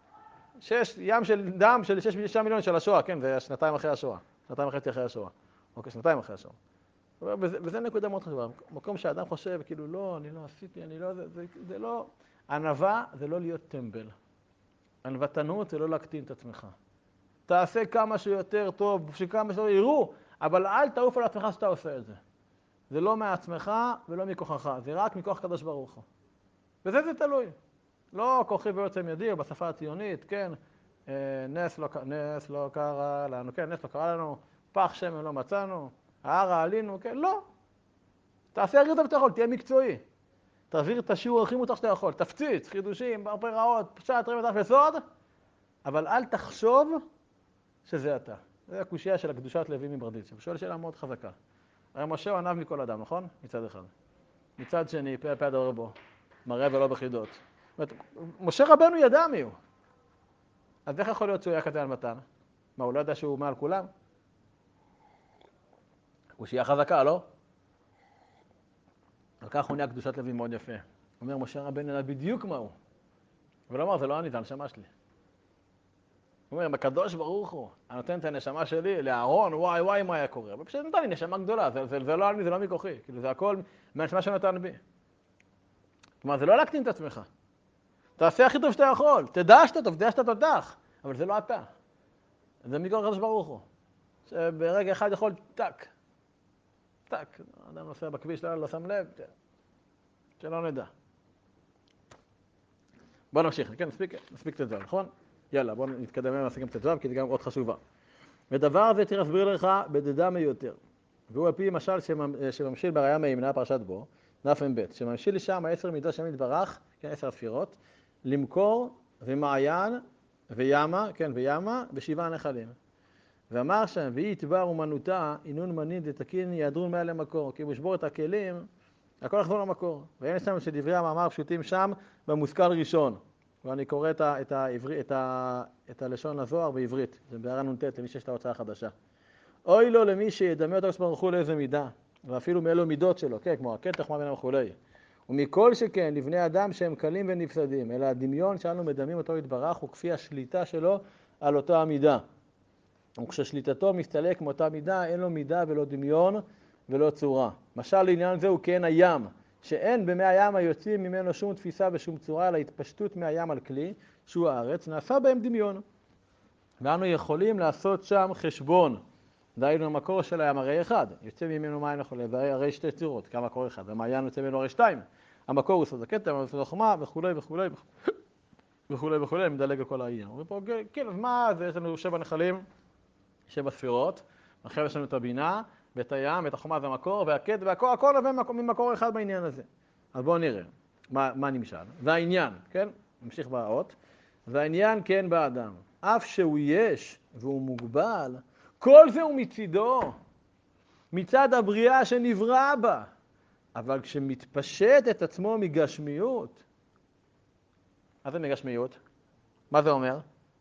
דם של 6 מיליון של השואה, כן, זה 2 אחרי השואה, 2.5 אחרי השואה. אוקיי, 2 אחרי השואה. וזה נקודה מאוד חשובה. מקום שהאדם חושב, כאילו, לא, אני לא עשיתי, אני לא, זה לא, ענווה זה לא להיות טמבל. ענוותנות זה לא להקטין את עצמך. תעשה כמה שיותר טוב, שכמה שיותר יראו, אבל אל תעוף על עצמך שאתה עושה את זה. זה לא מעצמך ולא מכוחך, זה רק מכוח קדוש ברוך הוא. וזה תלוי. לא כוחי ויוצא ידי, או בשפה הציונית, כן, נס לא קרה לנו, כן, נס לא קרה לנו, פח שמן לא מצאנו, הערה עלינו, כן, לא. תעשה הכי טוב שאתה יכול, תהיה מקצועי. תעביר את השיעור הכי מותר שאתה יכול, תפציץ, חידושים, הרבה רעות, פשט, רמת אף יסוד, אבל אל תחשוב שזה אתה. זה הקושייה של הקדושת לוי מברדיצ'ב. שואל שאלה מאוד חזקה. הרי משה הוא ענב מכל אדם, נכון? מצד אחד. מצד שני, פה הדבר בו, מראה ולא בחידות. זאת אומרת, משה רבנו ידע מי הוא. אז איך יכול להיות שהוא היה כזה על מתן? מה, הוא לא ידע שהוא מעל כולם? קושייה חזקה, לא? על כך עונה קדושת לוי מאוד יפה. אומר, משה רבנו ידע בדיוק מה הוא. אבל הוא אמר, זה לא אני, זה הנשמה שלי. הוא אומר, הקדוש ברוך הוא, אני נותן את הנשמה שלי לאהרון, וואי, מה היה קורה? אבל פשוט נתן לי נשמה גדולה, זה לא אני, זה לא מכוחי. כאילו, זה הכל מהנשמה שנתן בי. כלומר, זה לא להקטין את עצמך. תעשה הכי טוב שאתה יכול, תדע שאתה טוב, תדע שאתה תותח, אבל זה לא אתה. זה מכוח הקדוש ברוך הוא. שברגע אחד יכול, טק. אדם נוסע בכביש, לא שם לב, שלא נדע. בואו נמשיך, כן, נספיק את זה, נכון? יאללה, בואו נתקדם ונספיק את זה, כי זה גם עוד חשובה. ודבר הזה צריך להסביר לך בדדם יותר. והוא על פי משל שממשיל בראיה מהימנה, פרשת בו, דף מ"ב, שממשיל לשם 10 מידות שם יתברך, כן, 10 ספירות, למכור ומעיין וימה, כן, וימה, ב7 נחלים. ואמר שם, והיא יתבר אומנותה, אינון מנין דתקין יעדרון מעל למקור, כי בשבור את הכלים, הכל יחזור למקור. ואין שם שדברי המאמר פשוטים שם במושכל ראשון. ואני קורא את הלשון הזוהר בעברית, זה בהערה נ"ט, למי שיש את ההוצאה החדשה. אוי לו למי שידמה אותו ברוך הוא לאיזה מידה, ואפילו מאלו מידות שלו, כן, כמו הקטח, מה ביניהם וכולי. ומכל שכן, לבני אדם שהם קלים ונפסדים, אלא הדמיון שאנו מדמים אותו יתברך, הוא כפי השליטה שלו על אותה המידה. וכששליטתו מסתלק מאותה מידה, אין לו מידה ולא דמיון ולא צורה. משל לעניין זה הוא כן הים, שאין במי הים היוצאים ממנו שום תפיסה ושום צורה, אלא התפשטות מהים על כלי, שהוא הארץ, נעשה בהם דמיון. ואנו יכולים לעשות שם חשבון. דהיינו המקור של הים הרי אחד, יוצא ממנו מים וכולי, והרי 2 צורות, כמה מקור אחד, והמעיין יוצא ממנו הרי 2. המקור הוא סוד הכתר, סוד החוכמה וכולי, אני מדלג על כל העניין. אומרים פה, כן, אז מה זה? יש לנו 7 נחלים, 7 ספירות, אחרי יש לנו את הבינה, ואת הים, ואת החוכמה והמקור, והכתר, והכל נובע ממקור אחד בעניין הזה. אז בואו נראה, מה נמשל. והעניין, כן? נמשיך באות. והעניין כן באדם, אף שהוא יש והוא מוגבל, כל זה הוא מצידו, מצד הבריאה שנברא בה. אבל כשמתפשט את עצמו מגשמיות, מה זה מגשמיות? מה זה אומר?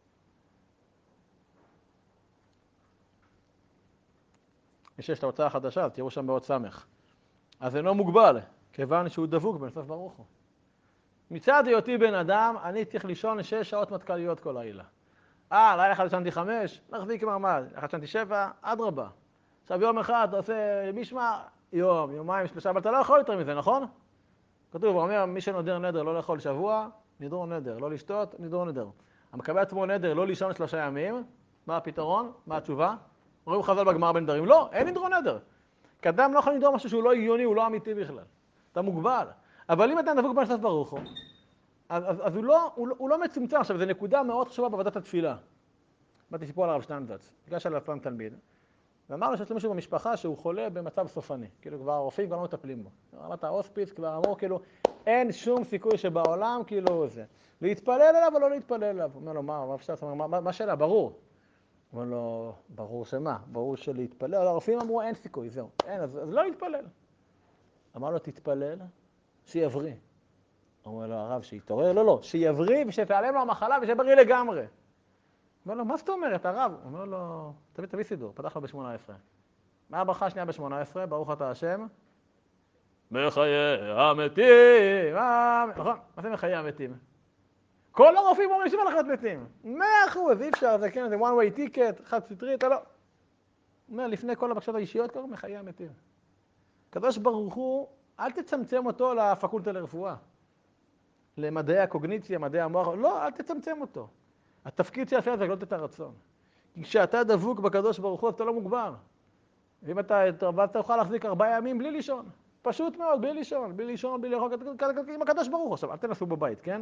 מי שיש את ההוצאה החדשה, תראו שם באות סמך. אז אינו מוגבל, כיוון שהוא דבוק בנפש ברוך הוא. מצד היותי בן אדם, אני צריך לישון 6 שעות מטכ"ליות כל לילה. לילה אחד ישנתי 5, נחזיק מעמד. אחד ישנתי 7, אדרבה. עכשיו יום אחד אתה עושה משמע, יומיים, 3, אבל אתה לא יכול יותר מזה, נכון? כתוב, הוא אומר, מי שנודר נדר לא לאכול שבוע, נדרו נדר, לא לשתות, נדרו נדר. המקבל עצמו נדר, לא לישון 3 ימים, מה הפתרון? מה התשובה? רואים חז"ל בגמרא בנדרים, לא, אין נדרו נדר. כי אדם לא יכול לדור משהו שהוא לא הגיוני, הוא לא אמיתי בכלל. אתה מוגבל. אבל אם אתה דבוק בנפש ברוך הוא, אז הוא לא מצומצם. עכשיו, זו נקודה מאוד חשובה בעבודת התפילה. באתי סיפור על הרב שטיינזלץ, ניגש אליו פעם תלמיד, ואמר לו שיש לו מישהו במשפחה שהוא חולה במצב סופני. כאילו כבר הרופאים כבר לא מטפלים בו. אמרת, ההוספיס כבר אמרו, כאילו, אין שום סיכוי שבעולם, כאילו זה. להתפלל אליו או לא להתפלל אליו? הוא אומר לו, מה השאלה? ברור. הוא אומר לו, ברור שמה? ברור שלהתפלל. הרופאים אמרו, אין סיכוי, זהו. אין, אז לא להתפלל. אמר לו, תתפלל, שיבריא. הוא אומר לו, הרב, שיתעורר? לא, שיבריא ושתעלם לו המחלה ושבריא לגמרי. הוא אומר לו, מה זאת אומרת, הרב? הוא אומר לו, תביא סידור, פתח לו ב-18. מה הברכה השנייה ב-18? ברוך אתה השם. מחיי המתים. נכון? מה זה מחיי המתים? כל הרופאים אומרים שמה לך את מתים. 100%, אי אפשר, זה כן, זה one way ticket, חד סטרי, אתה לא. הוא אומר, לפני כל הבקשות האישיות קוראים מחיי המתים. הקדוש ברוך הוא, אל תצמצם אותו לפקולטה לרפואה. למדעי הקוגניציה, מדעי המוח, לא, אל תצמצם אותו. התפקיד של זה לגלות את הרצון. כי כשאתה דבוק בקדוש ברוך הוא, אתה לא מוגבר. ואם אתה תוכל להחזיק 4 ימים בלי לישון. פשוט מאוד, בלי לישון, בלי לאכול עם הקדוש ברוך הוא. עכשיו, אל תנסו בבית, כן?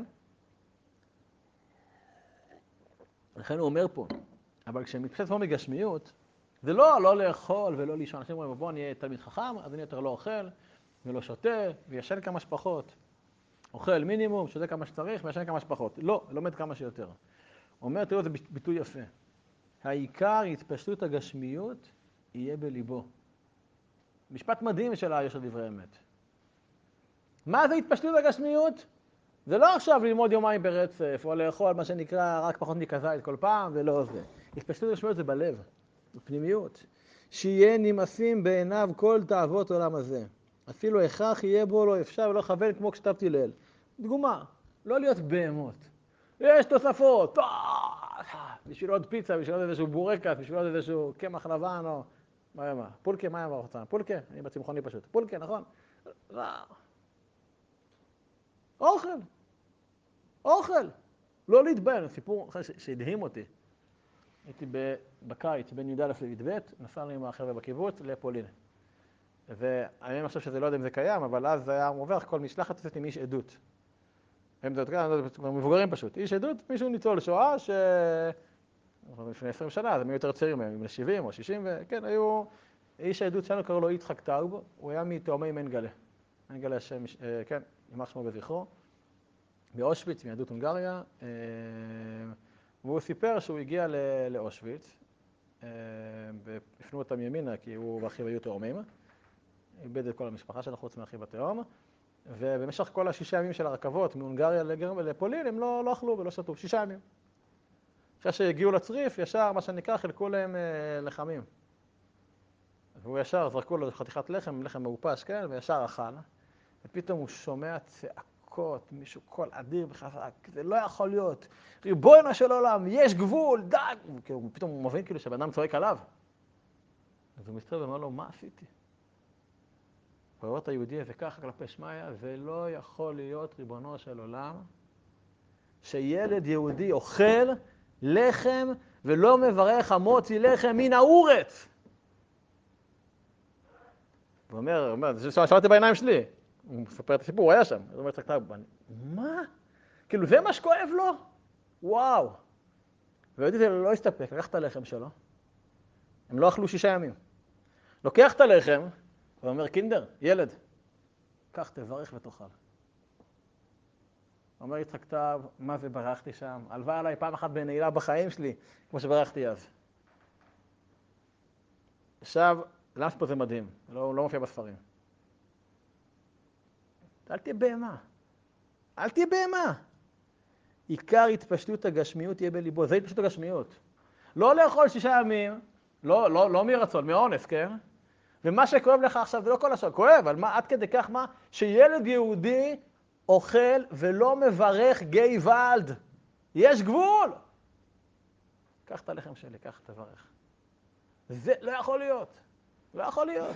לכן הוא אומר פה, אבל כשמתפשט עצמו מגשמיות, זה לא לאכול ולא לישון. אנשים אומרים, בוא, אני אהיה תלמיד חכם, אז אני יותר לא אוכל ולא שותה, וישן כמה שפחות. אוכל מינימום, שותה כמה שצריך, וישן כמה שפחות. לא, לומד כמה שיותר. הוא אומר, תראו, זה ביטוי יפה. העיקר התפשטות הגשמיות יהיה בליבו. משפט מדהים של היושר דברי אמת. מה זה התפשטות הגשמיות? זה לא עכשיו ללמוד יומיים ברצף, או לאכול מה שנקרא רק פחות מכזית כל פעם, ולא זה. התפשטות הגשמיות זה בלב, בפנימיות. שיהיה נמאסים בעיניו כל תאוות עולם הזה. אפילו הכרח יהיה בו לא אפשר ולא כוון כמו כשכתבתי לאל. דוגמה, לא להיות בהמות. יש תוספות, בשביל עוד פיצה, בשביל עוד איזשהו בורקס, בשביל עוד איזשהו קמח לבן או... מה? פולקה, מה אמר אותה? פולקה? אני בצמחוני פשוט. פולקה, נכון? אוכל. אוכל. לא להתבייש, סיפור שהדהים אותי. הייתי בקיץ בין י"א לי"ב, נסענו עם החבר'ה בקיבוץ לפולין. ואני חושב שזה לא יודע אם זה קיים, אבל אז זה היה עובר כל משלחת יוצאת עם איש עדות. הם זה כבר מבוגרים פשוט. איש עדות, מישהו ניצול שואה לפני 20 שנה, אז הם היו יותר צעירים מהם, בני 70 או 60, וכן, היו... איש העדות שלנו קראו לו יצחק טאוב, הוא היה מתאומי מנגלה. מנגלה השם, כן, יימח שמו בזכרו. באושוויץ, מיהדות הונגריה, והוא סיפר שהוא הגיע לאושוויץ, והפנו אותם ימינה, כי הוא ואחיו היו תאומים, איבד את כל המשפחה שלו חוץ מאחיו התאום, ובמשך כל 6 ימים של הרכבות מהונגריה לפולין, הם לא אכלו ולא שתו, 6 ימים. אחרי שהגיעו לצריף, ישר, מה שנקרא, חילקו להם לחמים. והוא ישר, זרקו לו חתיכת לחם, לחם מעופש, כן, וישר אכל. ופתאום הוא שומע צעקות, מישהו קול אדיר וחזק, זה לא יכול להיות. ריבונו של עולם, יש גבול, די! פתאום הוא מבין כאילו שבן אדם צועק עליו. אז הוא מסתובב ואומר לו, מה עשיתי? הוא רואה את היהודי הזה ככה כלפי שמיא, זה לא יכול להיות, ריבונו של עולם, שילד יהודי אוכל לחם ולא מברך המוציא לחם מן האורץ. הוא אומר, זה שמעתי בעיניים שלי. הוא מספר את הסיפור, הוא היה שם. הוא אומר, מה? כאילו זה מה שכואב לו? וואו. ויהודי זה לא הסתפק, לקח את הלחם שלו. הם לא אכלו 6 ימים. לוקח את הלחם, ואומר, קינדר, ילד, קח תברך ותאכל. אומר יצחק טאוב, מה זה ברחתי שם? הלוואי עליי פעם אחת בנעילה בחיים שלי, כמו שברחתי אז. עכשיו, למה שפה זה מדהים? לא מופיע בספרים. אל תהיה בהמה. אל תהיה בהמה. עיקר התפשטות הגשמיות יהיה בליבו. זה התפשטות הגשמיות. לא לאכול 6 ימים, לא מרצון, מאונס, כן? ומה שכואב לך עכשיו זה לא כל השאר, כואב, אבל מה, עד כדי כך מה? שילד יהודי אוכל ולא מברך גיא ולד. יש גבול. קח את הלחם שלי, קח תברך. זה לא יכול להיות. לא יכול להיות.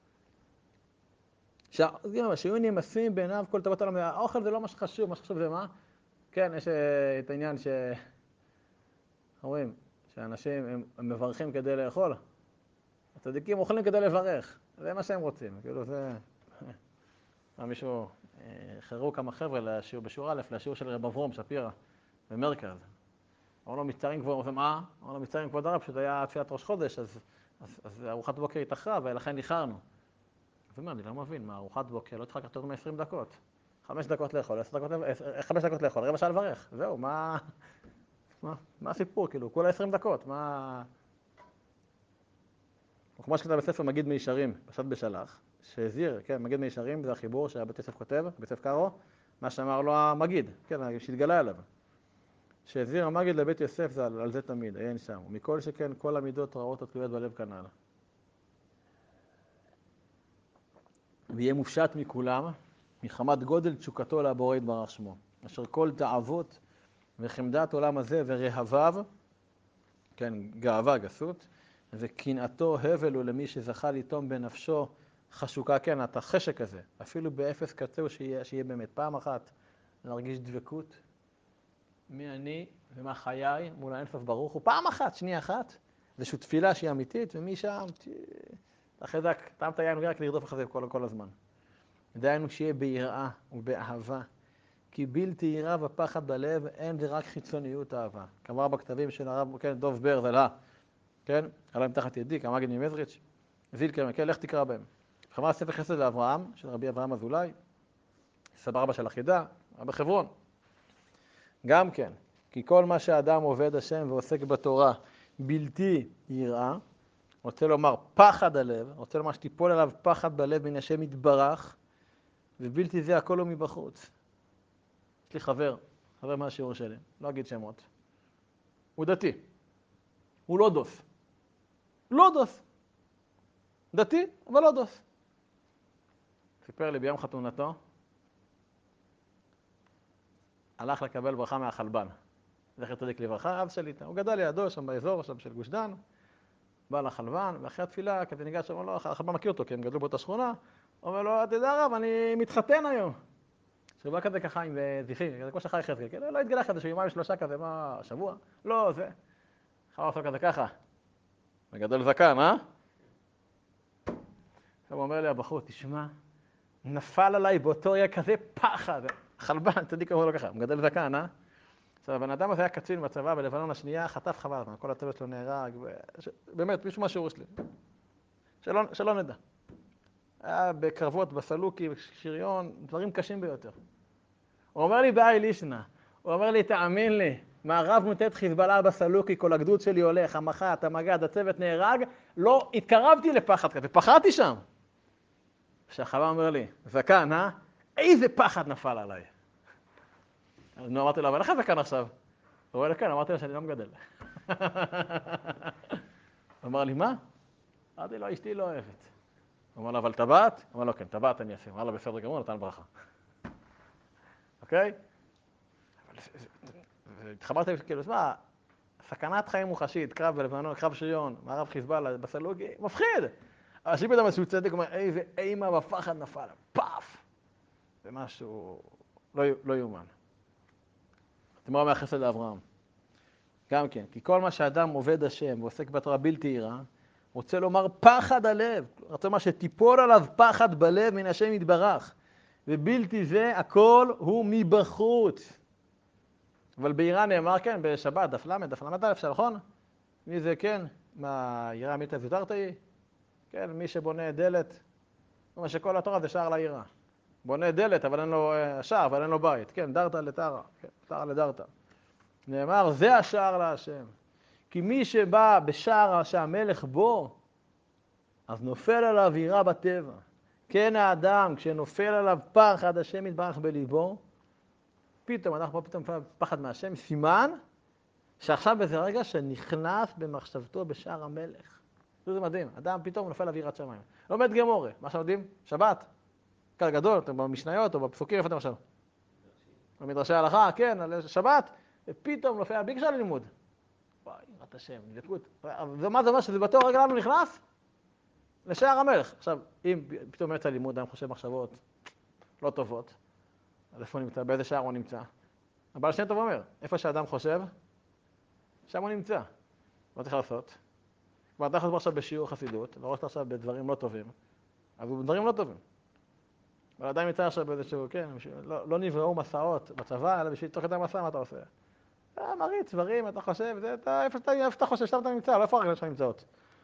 שהיו נמסים בעיניו כל טובות העולם. האוכל זה לא מה שחשוב, מה שחשוב זה מה? כן, יש את העניין אומרים, שאנשים הם מברכים כדי לאכול. הצדיקים אוכלים כדי לברך. זה מה שהם רוצים. כאילו זה... מישהו, חרו כמה חבר'ה לשיעור בשיעור א', לשיעור של רב אברום שפירא במרכז. אמרו לו מצטערים כבוד, מה? אמרו לו מצטערים כבוד הרב, פשוט היה תפילת ראש חודש, אז ארוחת בוקר התאחרה ולכן איחרנו. אז הוא אומר, אני לא מבין, מה ארוחת בוקר לא צריכה לקחת יותר מ-20 דקות. 5 דקות לאכול, 5 דקות לאכול, רבע שעה לברך. זהו, מה הסיפור? כאילו, כולה 20 דקות, מה... כמו שכתב בספר מגיד מישרים, פשט בשלח, שהזהיר, כן, מגיד מישרים, זה החיבור שהבית יוסף כותב, בית יוסף קארו, מה שאמר לו המגיד, כן, שהתגלה אליו. שהזהיר המגיד לבית יוסף זה על זה תמיד, עיין שם, ומכל שכן כל המידות רעות התלויות בלב כנ"ל. ויהיה מופשט מכולם, מחמת גודל תשוקתו לבורא יתברך שמו, אשר כל תאוות וחמדת עולם הזה ורהביו, כן, גאווה, גסות, וקנאתו הבל הוא למי שזכה לטום בנפשו חשוקה, כן, את החשק הזה, אפילו באפס קצהו שיהיה באמת פעם אחת להרגיש דבקות, מי אני ומה חיי מול האינסוף ברוך הוא, פעם אחת, שנייה אחת, איזושהי תפילה שהיא אמיתית, ומשם, תחזק, טעם את היין רק לרדוף אחרי זה כל הזמן. דיינו שיהיה ביראה ובאהבה, כי בלתי יראה ופחד בלב, אין זה רק חיצוניות אהבה. כמובן בכתבים של הרב, כן, דוב בר זלה, כן, עליהם תחת ידי, כמגד ממזריץ', זילקר, כן, לך תקרא בהם. חברה ספר חסד לאברהם, של רבי אברהם אזולאי, סבא רבא של החידה, רבי חברון. גם כן, כי כל מה שאדם עובד השם ועוסק בתורה, בלתי יראה, רוצה לומר פחד הלב, רוצה לומר שתיפול עליו פחד בלב מן השם יתברך, ובלתי זה הכל הוא מבחוץ. יש לי חבר מהשיעור שלי, לא אגיד שמות. הוא דתי. הוא לא דוס. לא דוס. דתי, אבל לא דוס. סיפר לי ביום חתונתו, הלך לקבל ברכה מהחלבן. זכר צדיק לברכה, אב שליט"א. הוא גדל לידו שם באזור, שם של גוש דן, בא לחלבן, ואחרי התפילה, כזה ניגש, אמר לו, החלבן מכיר אותו, כי הם גדלו באותה שכונה, אומר לו, אתה יודע רב, אני מתחתן היום. שהוא בא כזה ככה עם זיפים, כזה כמו שחי חזקאל, כן? לא התגלה כזה, שהוא יומיים שלושה כזה, מה, שבוע? לא, זה. חבר עושה כזה ככה. מגדל זקן, אה? הוא אומר לי, הבחור, תשמע, נפל עליי באותו רגע כזה פחד. חלבן, צדיק אומר לו ככה, מגדל זקן, אה? עכשיו, הבן אדם הזה היה קצין בצבא בלבנון השנייה, חטף חבל, כל הצוות שלו נהרג, באמת, מישהו מהשיעור שלי. שלא נדע. היה בקרבות, בסלוקי, בשריון, דברים קשים ביותר. הוא אומר לי באי לישנה, הוא אומר לי, תאמין לי, מערב מוטט חיזבאללה בסלוקי, כל הגדוד שלי הולך, המח"ט, המג"ד, הצוות נהרג, לא התקרבתי לפחד כזה, פחדתי שם. שהחבר אומר לי, זקן, אה? איזה פחד נפל עליי. אז נו, אמרתי לו, אבל איך זקן עכשיו? הוא אומר לי, כן, אמרתי לו שאני לא מגדל. הוא אמר לי, מה? אמרתי לו, אשתי לא אוהבת. הוא אמר לו, אבל טבעת? הוא אמר לו, כן, טבעת אני אעשה. אמר לו, בסדר גמור, נתן ברכה. אוקיי? התחברתי, כאילו, מה, סכנת חיים מוחשית, קרב בלבנון, קרב שריון, מערב חיזבאללה, בסלוגי, מפחיד. אבל שיפט המשהו צדק, אומר, איזה אימא בפחד נפל, פאף! זה משהו לא יאומן. תמורה מהחסד לאברהם. גם כן, כי כל מה שאדם עובד השם ועוסק בתורה בלתי יראה, רוצה לומר פחד הלב, רוצה לומר שתיפול עליו פחד בלב מן השם יתברך, ובלתי זה הכל הוא מבחוץ. אבל ביראה נאמר, כן, בשבת, דף ל' אפשר, נכון? מי זה, כן? מה, יראה מיתה זוטרת היא? כן, מי שבונה דלת, זאת אומרת שכל התורה זה שער ליראה. בונה דלת, אבל אין לו שער, אבל אין לו בית. כן, דרתא לטהרא, כן, טהרא לדרתא. נאמר, זה השער להשם. כי מי שבא בשער שהמלך בו, אז נופל עליו יראה בטבע. כן האדם, כשנופל עליו פחד השם יתברך בליבו, פתאום, אנחנו פתאום פחד מהשם, סימן שעכשיו בזה רגע שנכנס במחשבתו בשער המלך. זה מדהים, אדם פתאום נופל עליו יראת שמיים. לומד גמורה, מה שלומדים? שבת. כאן גדול, אתם במשניות או בפסוקים, איפה אתם עכשיו? במדרשי ההלכה, כן, על שבת, ופתאום נופל, בלי קשר ללימוד. וואי, יראת השם, נדלקות. ומה זה אומר שזה בתור רגע לנו נכנס? לשער המלך. עכשיו, אם פתאום יצא לימוד, אדם חושב מחשבות לא טובות, אז איפה הוא נמצא? באיזה שער הוא נמצא? הבעל שם טוב אומר, איפה שאדם חושב, שם הוא נמצא. מה צריך לעשות? כבר אתה חושב עכשיו בשיעור חסידות, וראשת עכשיו בדברים לא טובים, אז הוא בדברים לא טובים. אבל עדיין נמצא עכשיו באיזשהו, כן, לא נבראו מסעות בצבא, אלא בשביל תוך כדי מסע, מה אתה עושה? אתה מריץ דברים, אתה חושב, איפה אתה חושב, שם אתה נמצא, לא איפה הרגל שלך נמצאות.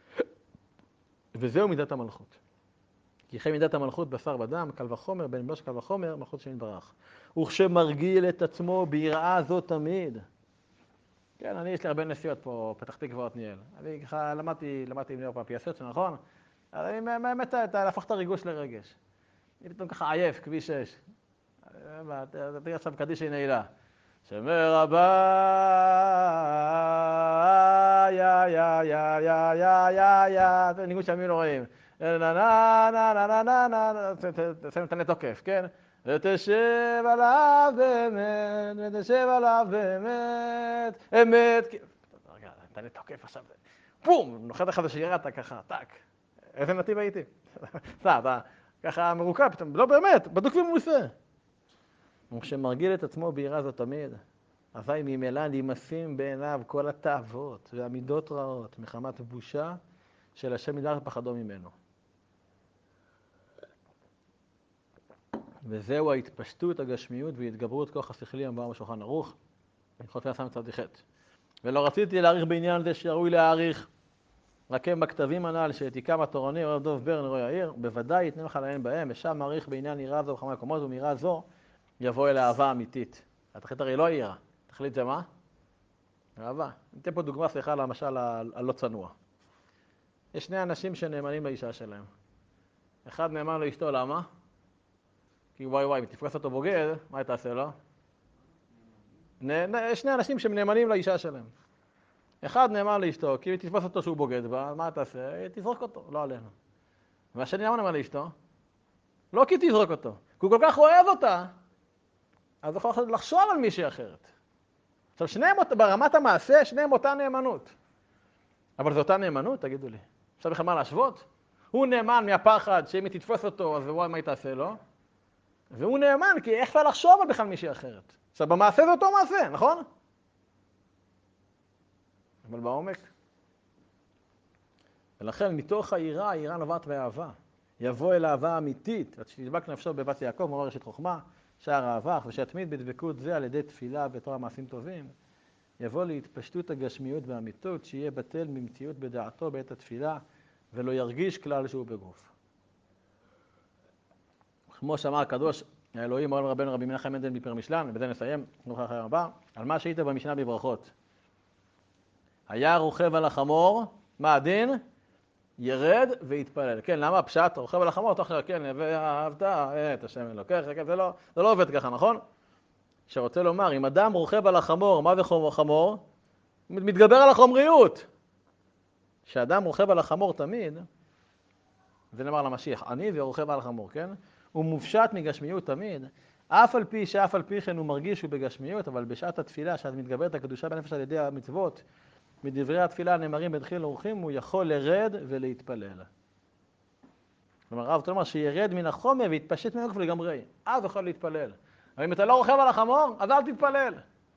וזהו מידת המלכות. כי אחרי מידת המלכות בשר ודם, קל וחומר, בין בלש קל וחומר, מלכות שם יתברך. וכשמרגיל את עצמו ביראה זאת תמיד. כן, יש לי הרבה נסיעות פה, פתח תקווה עתניאל. אני ככה למדתי עם ליאור פעם פייסות, נכון? אבל אני באמת להפוך את הריגוש לרגש. אני פתאום ככה עייף, כביש 6. תראי עכשיו קדישי נעילה. שמר הבא, יא, יא, יא, יא, יא, יא, יא, זה ניגוד שהמים לא רואים. נה, נה, נה, נה, נה, נה, נה, תסיים תנה תוקף, כן? ותשב עליו באמת, ותשב עליו באמת, אמת. רגע, תנה תוקף עכשיו. פום, נוחת לך ושירדת ככה, טק. איזה נתיב הייתי? אתה ככה מרוקע פתאום, לא באמת, בדוק ומוסה. וכשמרגיל את עצמו ביראה זאת תמיד, אזי ממילא נמאסים בעיניו כל התאוות והמידות רעות מחמת בושה של השם יתברך ופחדו ממנו. וזהו ההתפשטות, הגשמיות והתגברות כוח השכלי המבואר בשולחן ערוך, הלכות ועשה מצד חטא. ולא רציתי להאריך בעניין זה שראוי להאריך, רק הם בכתבים הנ"ל שהעתיקם התורני הרב דב ברן רואי העיר, בוודאי יתנו לך לעיין בהם, ושם מעריך בעניין יראה זו בכמה מקומות, ומיראה זו יבוא אל האהבה אמיתית. התכלית הרי לא יראה, התכלית זה מה? אהבה. ניתן פה דוגמה, סליחה, למשל הלא צנוע. יש שני אנשים שנאמנים לאישה שלהם. אחד נאמן לאשתו, למה? כי וואי, אם תפגש אותו בוגד, מה היא תעשה לו? יש שני אנשים שנאמנים לאישה שלהם. אחד נאמן לאשתו, כי אם תתפוס אותו שהוא בוגד בה, מה תעשה? תזרוק אותו, לא עלינו. והשני למה נאמן לאשתו? לא כי תזרוק אותו, כי הוא כל כך אוהב אותה, אז הוא יכול לחשוב על מישהי אחרת. עכשיו, שניהם, ברמת המעשה, שניהם אותה נאמנות. אבל זו אותה נאמנות, תגידו לי. עכשיו בכלל מה להשוות? הוא נאמן מהפחד שאם היא תתפוס אותו, אז וואי, מה היא תעשה לו? והוא נאמן, כי איך אפשר לחשוב על בכלל מישהי אחרת? עכשיו, במעשה זה אותו מעשה, נכון? אבל בעומק. ולכן, מתוך היראה נובעת באהבה. יבוא אל האהבה האמיתית, עד שתדבק נפשו בבת יעקב, אומר ראשית חוכמה, שער האבך, ושיתמיד בדבקות זה על ידי תפילה ותורה מעשים טובים. יבוא להתפשטות הגשמיות והאמיתות, שיהיה בטל ממציאות בדעתו בעת התפילה, ולא ירגיש כלל שהוא בגוף. כמו שאמר הקדוש, האלוהים מורנו רבנו רבי מנחם מנדל מפר משלן, ובזה נסיים, נוכח הבא, על מה שהיית במשנה בברכות. היה רוכב על החמור, מה הדין? ירד והתפלל. כן, למה הפשט? רוכב על החמור, תוך כן, ואהבת את השם אלוקיך, זה לא עובד ככה, נכון? שרוצה לומר, אם אדם רוכב על החמור, מה זה חמור? מתגבר על החומריות. כשאדם רוכב על החמור תמיד, זה נאמר למשיח, אני ורוכב על החמור, כן? הוא מופשט מגשמיות תמיד, אף על פי כן הוא מרגיש שהוא בגשמיות, אבל בשעת התפילה, שאת מתגברת הקדושה בנפש על ידי המצוות, מדברי התפילה הנאמרים בדחיל אורחים, הוא יכול לרד ולהתפלל. כלומר, רב, תאמר שירד מן החומר והתפשט מן הגוף לגמרי, אז יכול להתפלל. אבל אם אתה לא רוכב על החמור, אז אל תתפלל.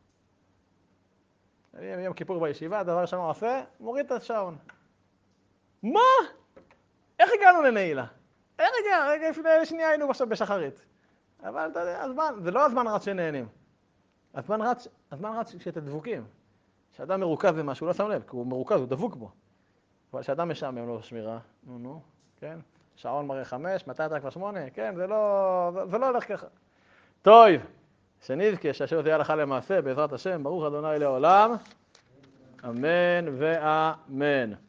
יום כיפור בישיבה, הדבר ראשון הוא עושה, מוריד את השעון. מה? איך הגענו לנעילה? רגע, לפני שנייה היינו עכשיו בשחרית. אבל אתה יודע, זה לא הזמן רץ שנהנים. הזמן רץ כשאתם דבוקים. כשאדם מרוכז במשהו, הוא לא שם לב, כי הוא מרוכז, הוא דבוק בו. אבל כשאדם משעמם לו שמירה, כן? שעון מראה 5, מתי אתה כבר 8? כן, זה לא הולך ככה. טוב, שנזכה שהשם תהיה הלכה למעשה, בעזרת השם, ברוך ה' לעולם, אמן ואמן.